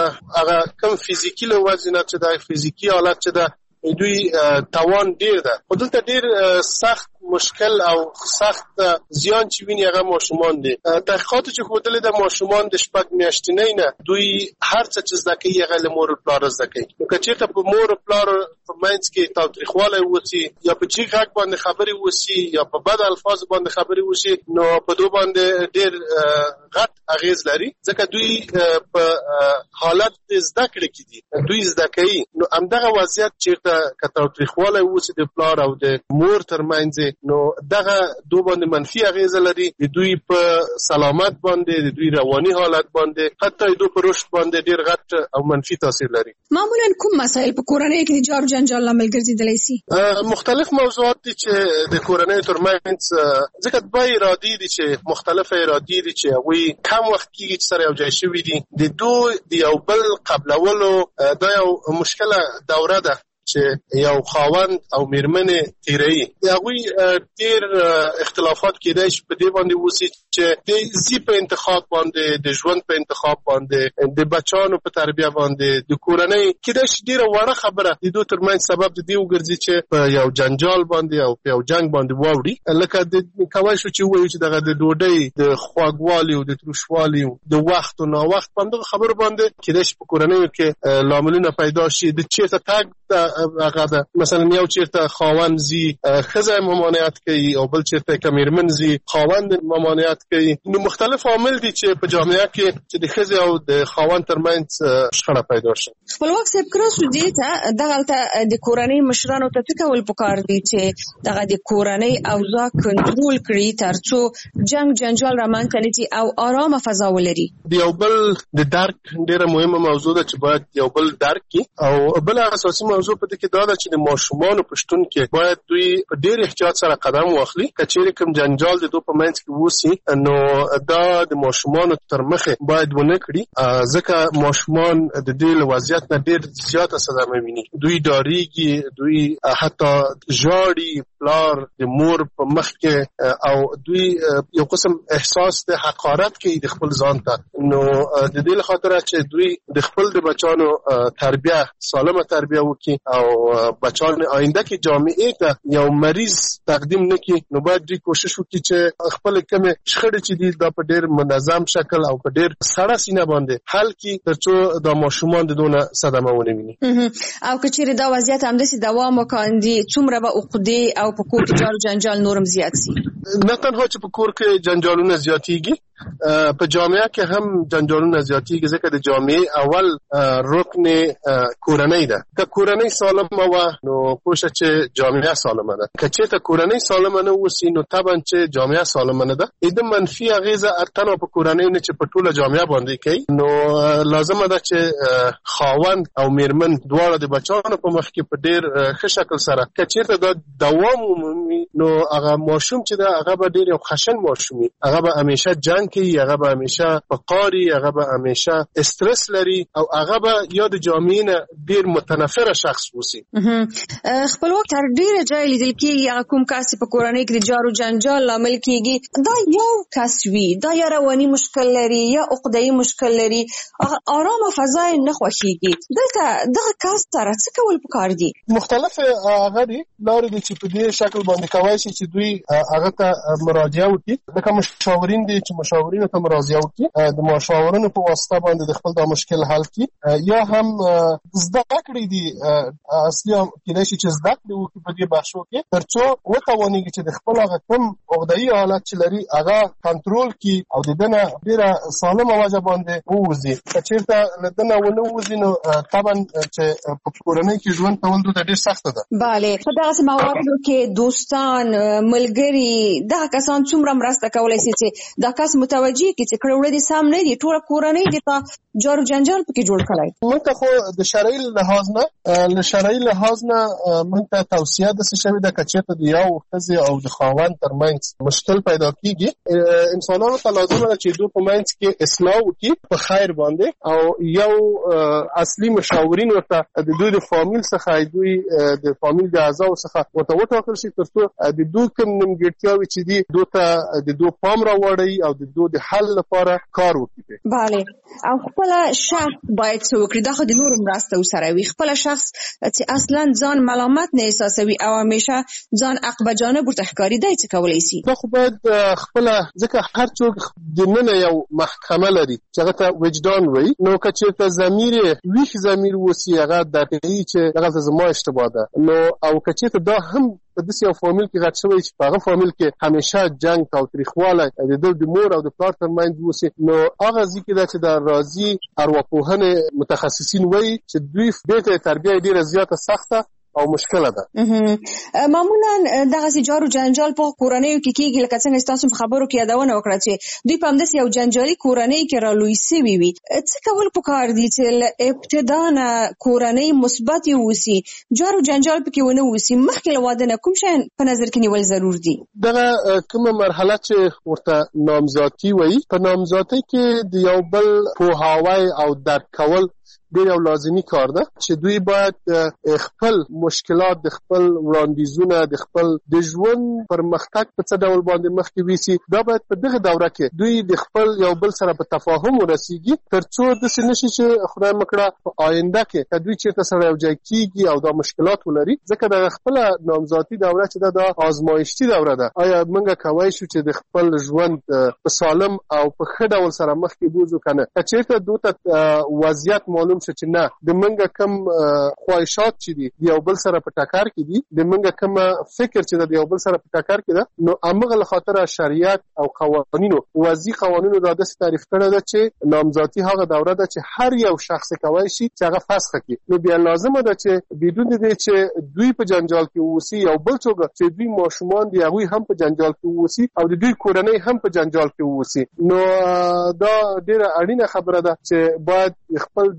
هغه کم فزیکي له وزنه چې د فزیکي حالت چې ده دوی توان ډیر ده. خو دلته ډیر سخت مشکل او سخت زیان چې ویني هغه ماشومان دي. تحقیقات چې ښودلې ده ماشومان د 6 میاشتنۍ نه دوی هر څه چې زده کوي هغه له مور او پلار زده کوي. نو که چېرته په مور او پلار په منځ کې تاوتریخوالی وسي یا په چیغ غږ باندې خبرې وسي یا په بد الفاظ باندې خبرې وسي، نو په دوی باندې ډیر غټ اغیز لري، ځکه دوی په حالت زده کړې کې دي، دوی زده کوي. نو همدغه وضعیت چېرته که تاوتریخوالی وسي د پلار او د مور ترمنځ، نو دغه دوی باندې منفي اغیزه لري، د دوی په سلامت باندې، د دوی رواني حالت باندې، حتی دوی په رشد باندې ډیر غټ او منفي تاثیر لري. معمولا کوم مسایل په کورنۍ کې د جار جنجال لامل ګرځیدلی سي؟ مختلف موضوعات دي چې د کورنۍ ترمنځ، ځکه دوه ارادې دي چې مختلفه ارادې دي چې هغوی کم وخت کېږي چې سره یو ځای شوي دي. د دوی د یو بل قبلولو دا یو مشکله دوره ده چې یو خاوند او میرمنې تیروي. د هغوی ډېر اختلافات کېدای شي په دې باندې وسي چې د زی په انتخاب باندې، د ژوند په انتخاب باندې، د بچانو په تربیه باندې، د کورنۍ کېدای شي ډېره وړه خبره د دوی ترمنځ سبب د دې وګرځي چې په یو جنجال باندې او په یو جنګ باندې واوړي. لکه کولی شو چې ووایو چې دغه د ډوډۍ د خواږوالي او د تروشوالي د وخت او ناوخت باندې خبرو باندې کېدای شي په کورنیو کې لاملونه پیدا شي. د چېرته تګ هغه ده، مثلا یو چېرته خاوند زی ښځه ممانعت کوي او بل چېرته که میرمن زی خاوند ممانعت کوي. نو مختلف عوامل دي چې په جامعه کې چې د ښځې او د خاوند ترمنځ شخړه پیدا شي. خپلواک صاحب کراسو دې ته دغلته د کورنۍ مشرانو ته څه کول پکار دي چې دغه د کورنۍ اوضاع کنټرول کړي ترڅو جنګ جنجال رامنځته نه شي او آرامه فضا ولري؟ د یو بل د درک ډېره مهمه موضوع ده چې باید یو بل درک کړي. او بل اساسي موضوع په په دې کې دا ده چې د ماشومان په شتون کې باید دوی په ډېر احتیاط سره قدم واخلي. کچېرې کوم جنجال د دوی په منځ کې وسی نو دا د ماشومان تر مخه باید ونه کړي، ځکه ماشومان د دې وضعیت نه ډېر زیاته صدمه ویني. دوی ډاریږي، دوی حتی ژاړي، پلار د مور په مخ کې، او دوی یو قسم احساس د حقارت کې د خپل ځان ته. نو د دې لپاره چې دوی د خپل د بچانو تربیه سالمه تربیه وکړي او بچان آینده کې جامعې ته یو مریض تقدیم نکړي، نو باید دوی کوشش وکړي چې خپل کومه شخړې چې دي دا په ډېر منظم شکل او په ډېر سړه سینه باندې حل کړي، ترڅو د ماشومان د دونه صدمه ونه ویني. او کچېرې دا وضعیت همداسې دوام وکړي، څومره به عقدې او په کور کې جار جنجال نورم زیات سي؟ نه تنها چې په کور کې جنجالونه زیاتېږي، په جامعه کې هم جنجالونه زیاتېږي، ځکه د جامعې اول رکن کورنۍ ده. که کورنۍ سالمه وه نو پوه چې جامعه سالمه ده. که چېرته کورنۍ سالمه نه اوسي نو طبعا چې جامعه سالمه نه ده. د منفي اغېزه تنها په کورنۍ نه چې په ټوله جامعه باندې کوي، نو لازمه ده چې خاوند او میرمن دواړه د بچانو په مخ کې په ډېر ښه شکل سره که چېرته دا دوام ومومي، نو هغه ماشوم چې ده هغه به ډېر یو خشن ماشوم وي، هغه به همیشه جنګ کوي، هغه به همیشه په قاري، هغه به همیشه استرس لري، او هغه به یا د جامعې نه ډېر متنفره شخص اوسي. خپلواک تر ډېره ځای لیدل کېږي هغه کوم کس په کورنۍ کې د جار و جنجال لامل کېږي، دا یو کس وي، دا یا رواني مشکل لري یا عقده‌ای مشکل لري، آرامه فضا یې نه خوښېږي. دلته دغه کس سره څه کول پکار دي؟ مختلف هغه دي لارې دي چې په دې شکل باندې کولی شي چې دوی هغه ته مراجعه وکړي. لکه مشاورین دي چې مشاورینو ته مراجعه وکړي، د مشاورینو په واسطه باندې د خپل دا مشکل حل کړي، یا هم زده کړې دي اصلي کېدای شي چې زده کړې وکړي په دې بخشو کې، ترڅو وتوانېږي چې د خپل هغه کوم عقده‌ای حالت چې لري هغه کنټرول کړي او د ده نه ډېره سالمه وجه باندې ووځي. که چېرته له ده نه ونه ووځي نو طبعا چې په کورنۍ کې ژوند کول دوی ته ډېر سخته ده. بله، په دغسې مواردو کې دوستان، ملګري، دغه کسان څومره مرسته کولی شي چې دا کس متوجه کړي چې کړه وړه دې سم نه دي، ټوله کورنۍ دې ته جار و جنجال پکې جوړ کړی. موږ ته خو د شرعي لحاظ نه موږ ته توصیه داسې شوې ده که چېرته د یو ښځې او د خاوند ترمنځ مشکل پیدا کېږي، انسانانو ته لازمه ده چې دوی په منځ کې اصلاح وکړي په خیر باندې، او یو اصلي مشاورین ورته د دوی د فامیل څخه، دوی د فامیل د اعضاو څخه ورته وټاکل شي، ترڅو د دوی کوم نیمګړتیاوې چې دي دوی ته د دوی پام راوړي او د دوی د حل لپاره کار وکړي. بله، او خپل شخص باید څه وکړي؟ دا خو د نورو مرسته ورسره وي. خپل شخص چې اصلا ځان ملامت نه احساسوي او همیشه ځان عقب جانب ورته ښکاري، دی څه کولی شي؟ دا خو باید خپله، ځکه هر څوک دننه یو محکمه لري چې هغه ته وجدان وایي، نو که چېرته ضمیر یې ویښ ضمیر اوسي، هغه درته وایي چې دغلته زما اشتباه ده، نو او که چېرته دا هم په داسې یو فامیل کې غټ شوی چې په هغه فامیل کې همیشه جنګ تاوتریخوالی د مور او د پلار ترمنځ اوسي، نو هغه ځای کې ده چې د راځي ارواپوهنې متخصصین وایي چې دوی دې ته تربیه ډېره زیاته سخته او مشکله ده. معمولا دغه جار و جنجال په کورنیو کې کېږي، لکه څنګه تاسو په خبرو کې یادونه وکړه چې دوی په همداسې یو جنجالي کورنۍ کې رالوی سوي وي. څه کول پکار دي چې له ابتدا نه کورنۍ مثبت اوسي، جار و جنجال پکې ونه اوسي؟ مخکې له واده نه کوم شیان په نظر کې نیول ضرور دي؟ دغه کومه مرحله چې ورته نامزادي وایي، په نامزادۍ کې د یو بل پوهاوی او درک کول ډېر یو لازمي کار ده چې دوی باید خپل مشکلات، د خپل وړاندیزونه، د خپل د ژوند پرمختګ په څه ډول باندې مخکې ویسي، دا باید په دغه دوره کې دوی د خپل یو بل سره په تفاهم ورسیږي، ترڅو داسې نشي چې خدای مکړه په آینده کې که دوی چېرته سره یو ځای کېږي او دا مشکلات ولري، ځکه د خپله نامزادي دوره چې ده دا آزمایښتي دوره ده. آیا موږ کولی شو چې د خپل ژوند په سالم او په ښه ډول سره مخکې بوځو که نه؟ که چېرته دوی ته وضعیت معلوم شو چې نه د منګه کم خواهشات چې دي د یو بل سره په ټکر کې دي، د منګه کم فکر چې د یو بل سره په ټکر کې ده، نو امغه له خاطر شریعت او قوانینو وضعي قوانینو دا داسې تعریف کړی ده چې نامزادي هغه دوره ده چې هر یو شخص کولی شي چې هغه فسخ کړي. نو بیا لازمه ده چې بدون دې چې دوی په جنجال کې اوسي او بل څوک چې دوی ماشومان دي هغوی هم په جنجال کې اوسي او د دوی کورنۍ هم په جنجال کې اوسي، نو دا ډېره اړینه خبره ده چې باید خپل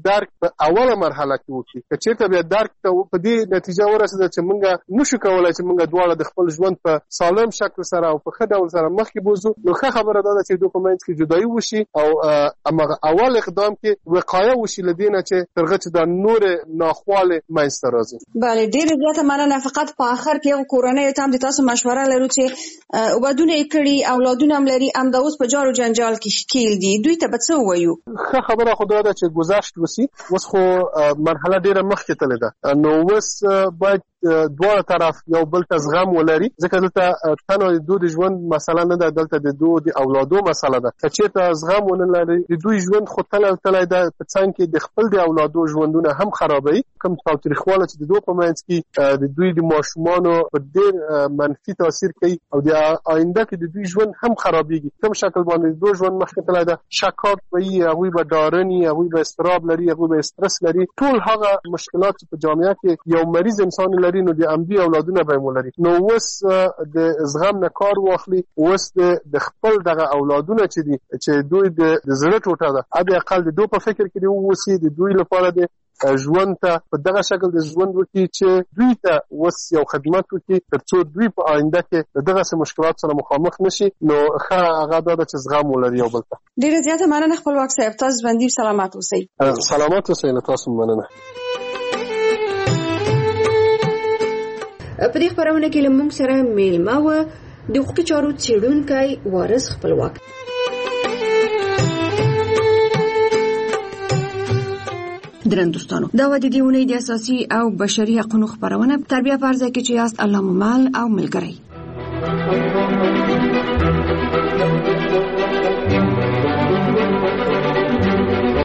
درک په اوله مرحله کې وکړي. که چېرته بیا درک ته په دې نتیجه ورسېده چې موږ نشو کولی چې موږ دواړه د خپل ژوند په سالم شکل سره او په ښه ډول سره مخکې بوځو، نو ښه خبره دا ده چې دوی په منځ کې جدایي وشي او هماغه اول اقدام کې وقایه وشي له دې نه چې تر هغه چې دا نورې ناخوالې منځته راځي. بله، ډېره زیاته مننه. فقط په آخر کې یو کورنیو ته هم د تاسو مشوره لرو چې ودونه یې کړي، اولادونه هم لري، همدا اوس په جار و جنجال کې ښکیل دي، دوی ته به څه ووایو؟ ښه خبره خو دا ده چې گذشت وسي، اوس خو مرحله ډېره مخکې تللې ده، نو اوس باید دواړه طرف یو بل ته زغم ولري، ځکه دلته تنها د دوی د ژوند مسله نه ده، دلته د دوی د اولادو مسله ده. که چېرته زغم ونه لري، د دوی ژوند خو تللی ده په څنګ کې د خپل د اولادو ژوندونه هم خرابوي. کوم تاوتریخواله چې د دوی په منځ کې د دوی د ماشومانو په ډېر منفي تاثیر کوي او د آینده کې د دوی ژوند هم خرابېږي. کوم شکل باندې د دوی ژوند مخکې تللی ده، شکاک به وي، هغوی به ډارني، هغوی به اضطراب لري، هغوی به استرس لري. ټول هغه مشکلات چې په جامعه کې یو مریض انسان لري، نو د امدي اولادونه به ولري. نو اوس د زغم نه کار واخلي، اوس د خپل دغه اولادونه چې دي چې دوی د زړه ټوټه ده، ادي اقل د دوی په فکر کې دی اوسي، د دوی لپاره د ژوند ته په دغه شکل د ژوند وکړي چې دوی ته اوس یو خدمت وکړي ترڅو دوی په آینده کې دغه مشکلات سره مخامخ نشي. نو ښه هغه دا چې زغم ولري یو بل ته. ډېره زیاته مننه خپلواک صاحب، تاسو ژوندي سلامت اوسئ. سلامت اوسئ. له تاسو مننه. په دې خبرونه کې لمونږ سره میلمه و د حقوقي چارو څېړونکی وارث خپلواک. درنو دوستانو، دا و د دې اونۍ د اساسي او بشري حقوقو خبرونه. تربیه فرض کې چې یاست الله مو مل او ملګری.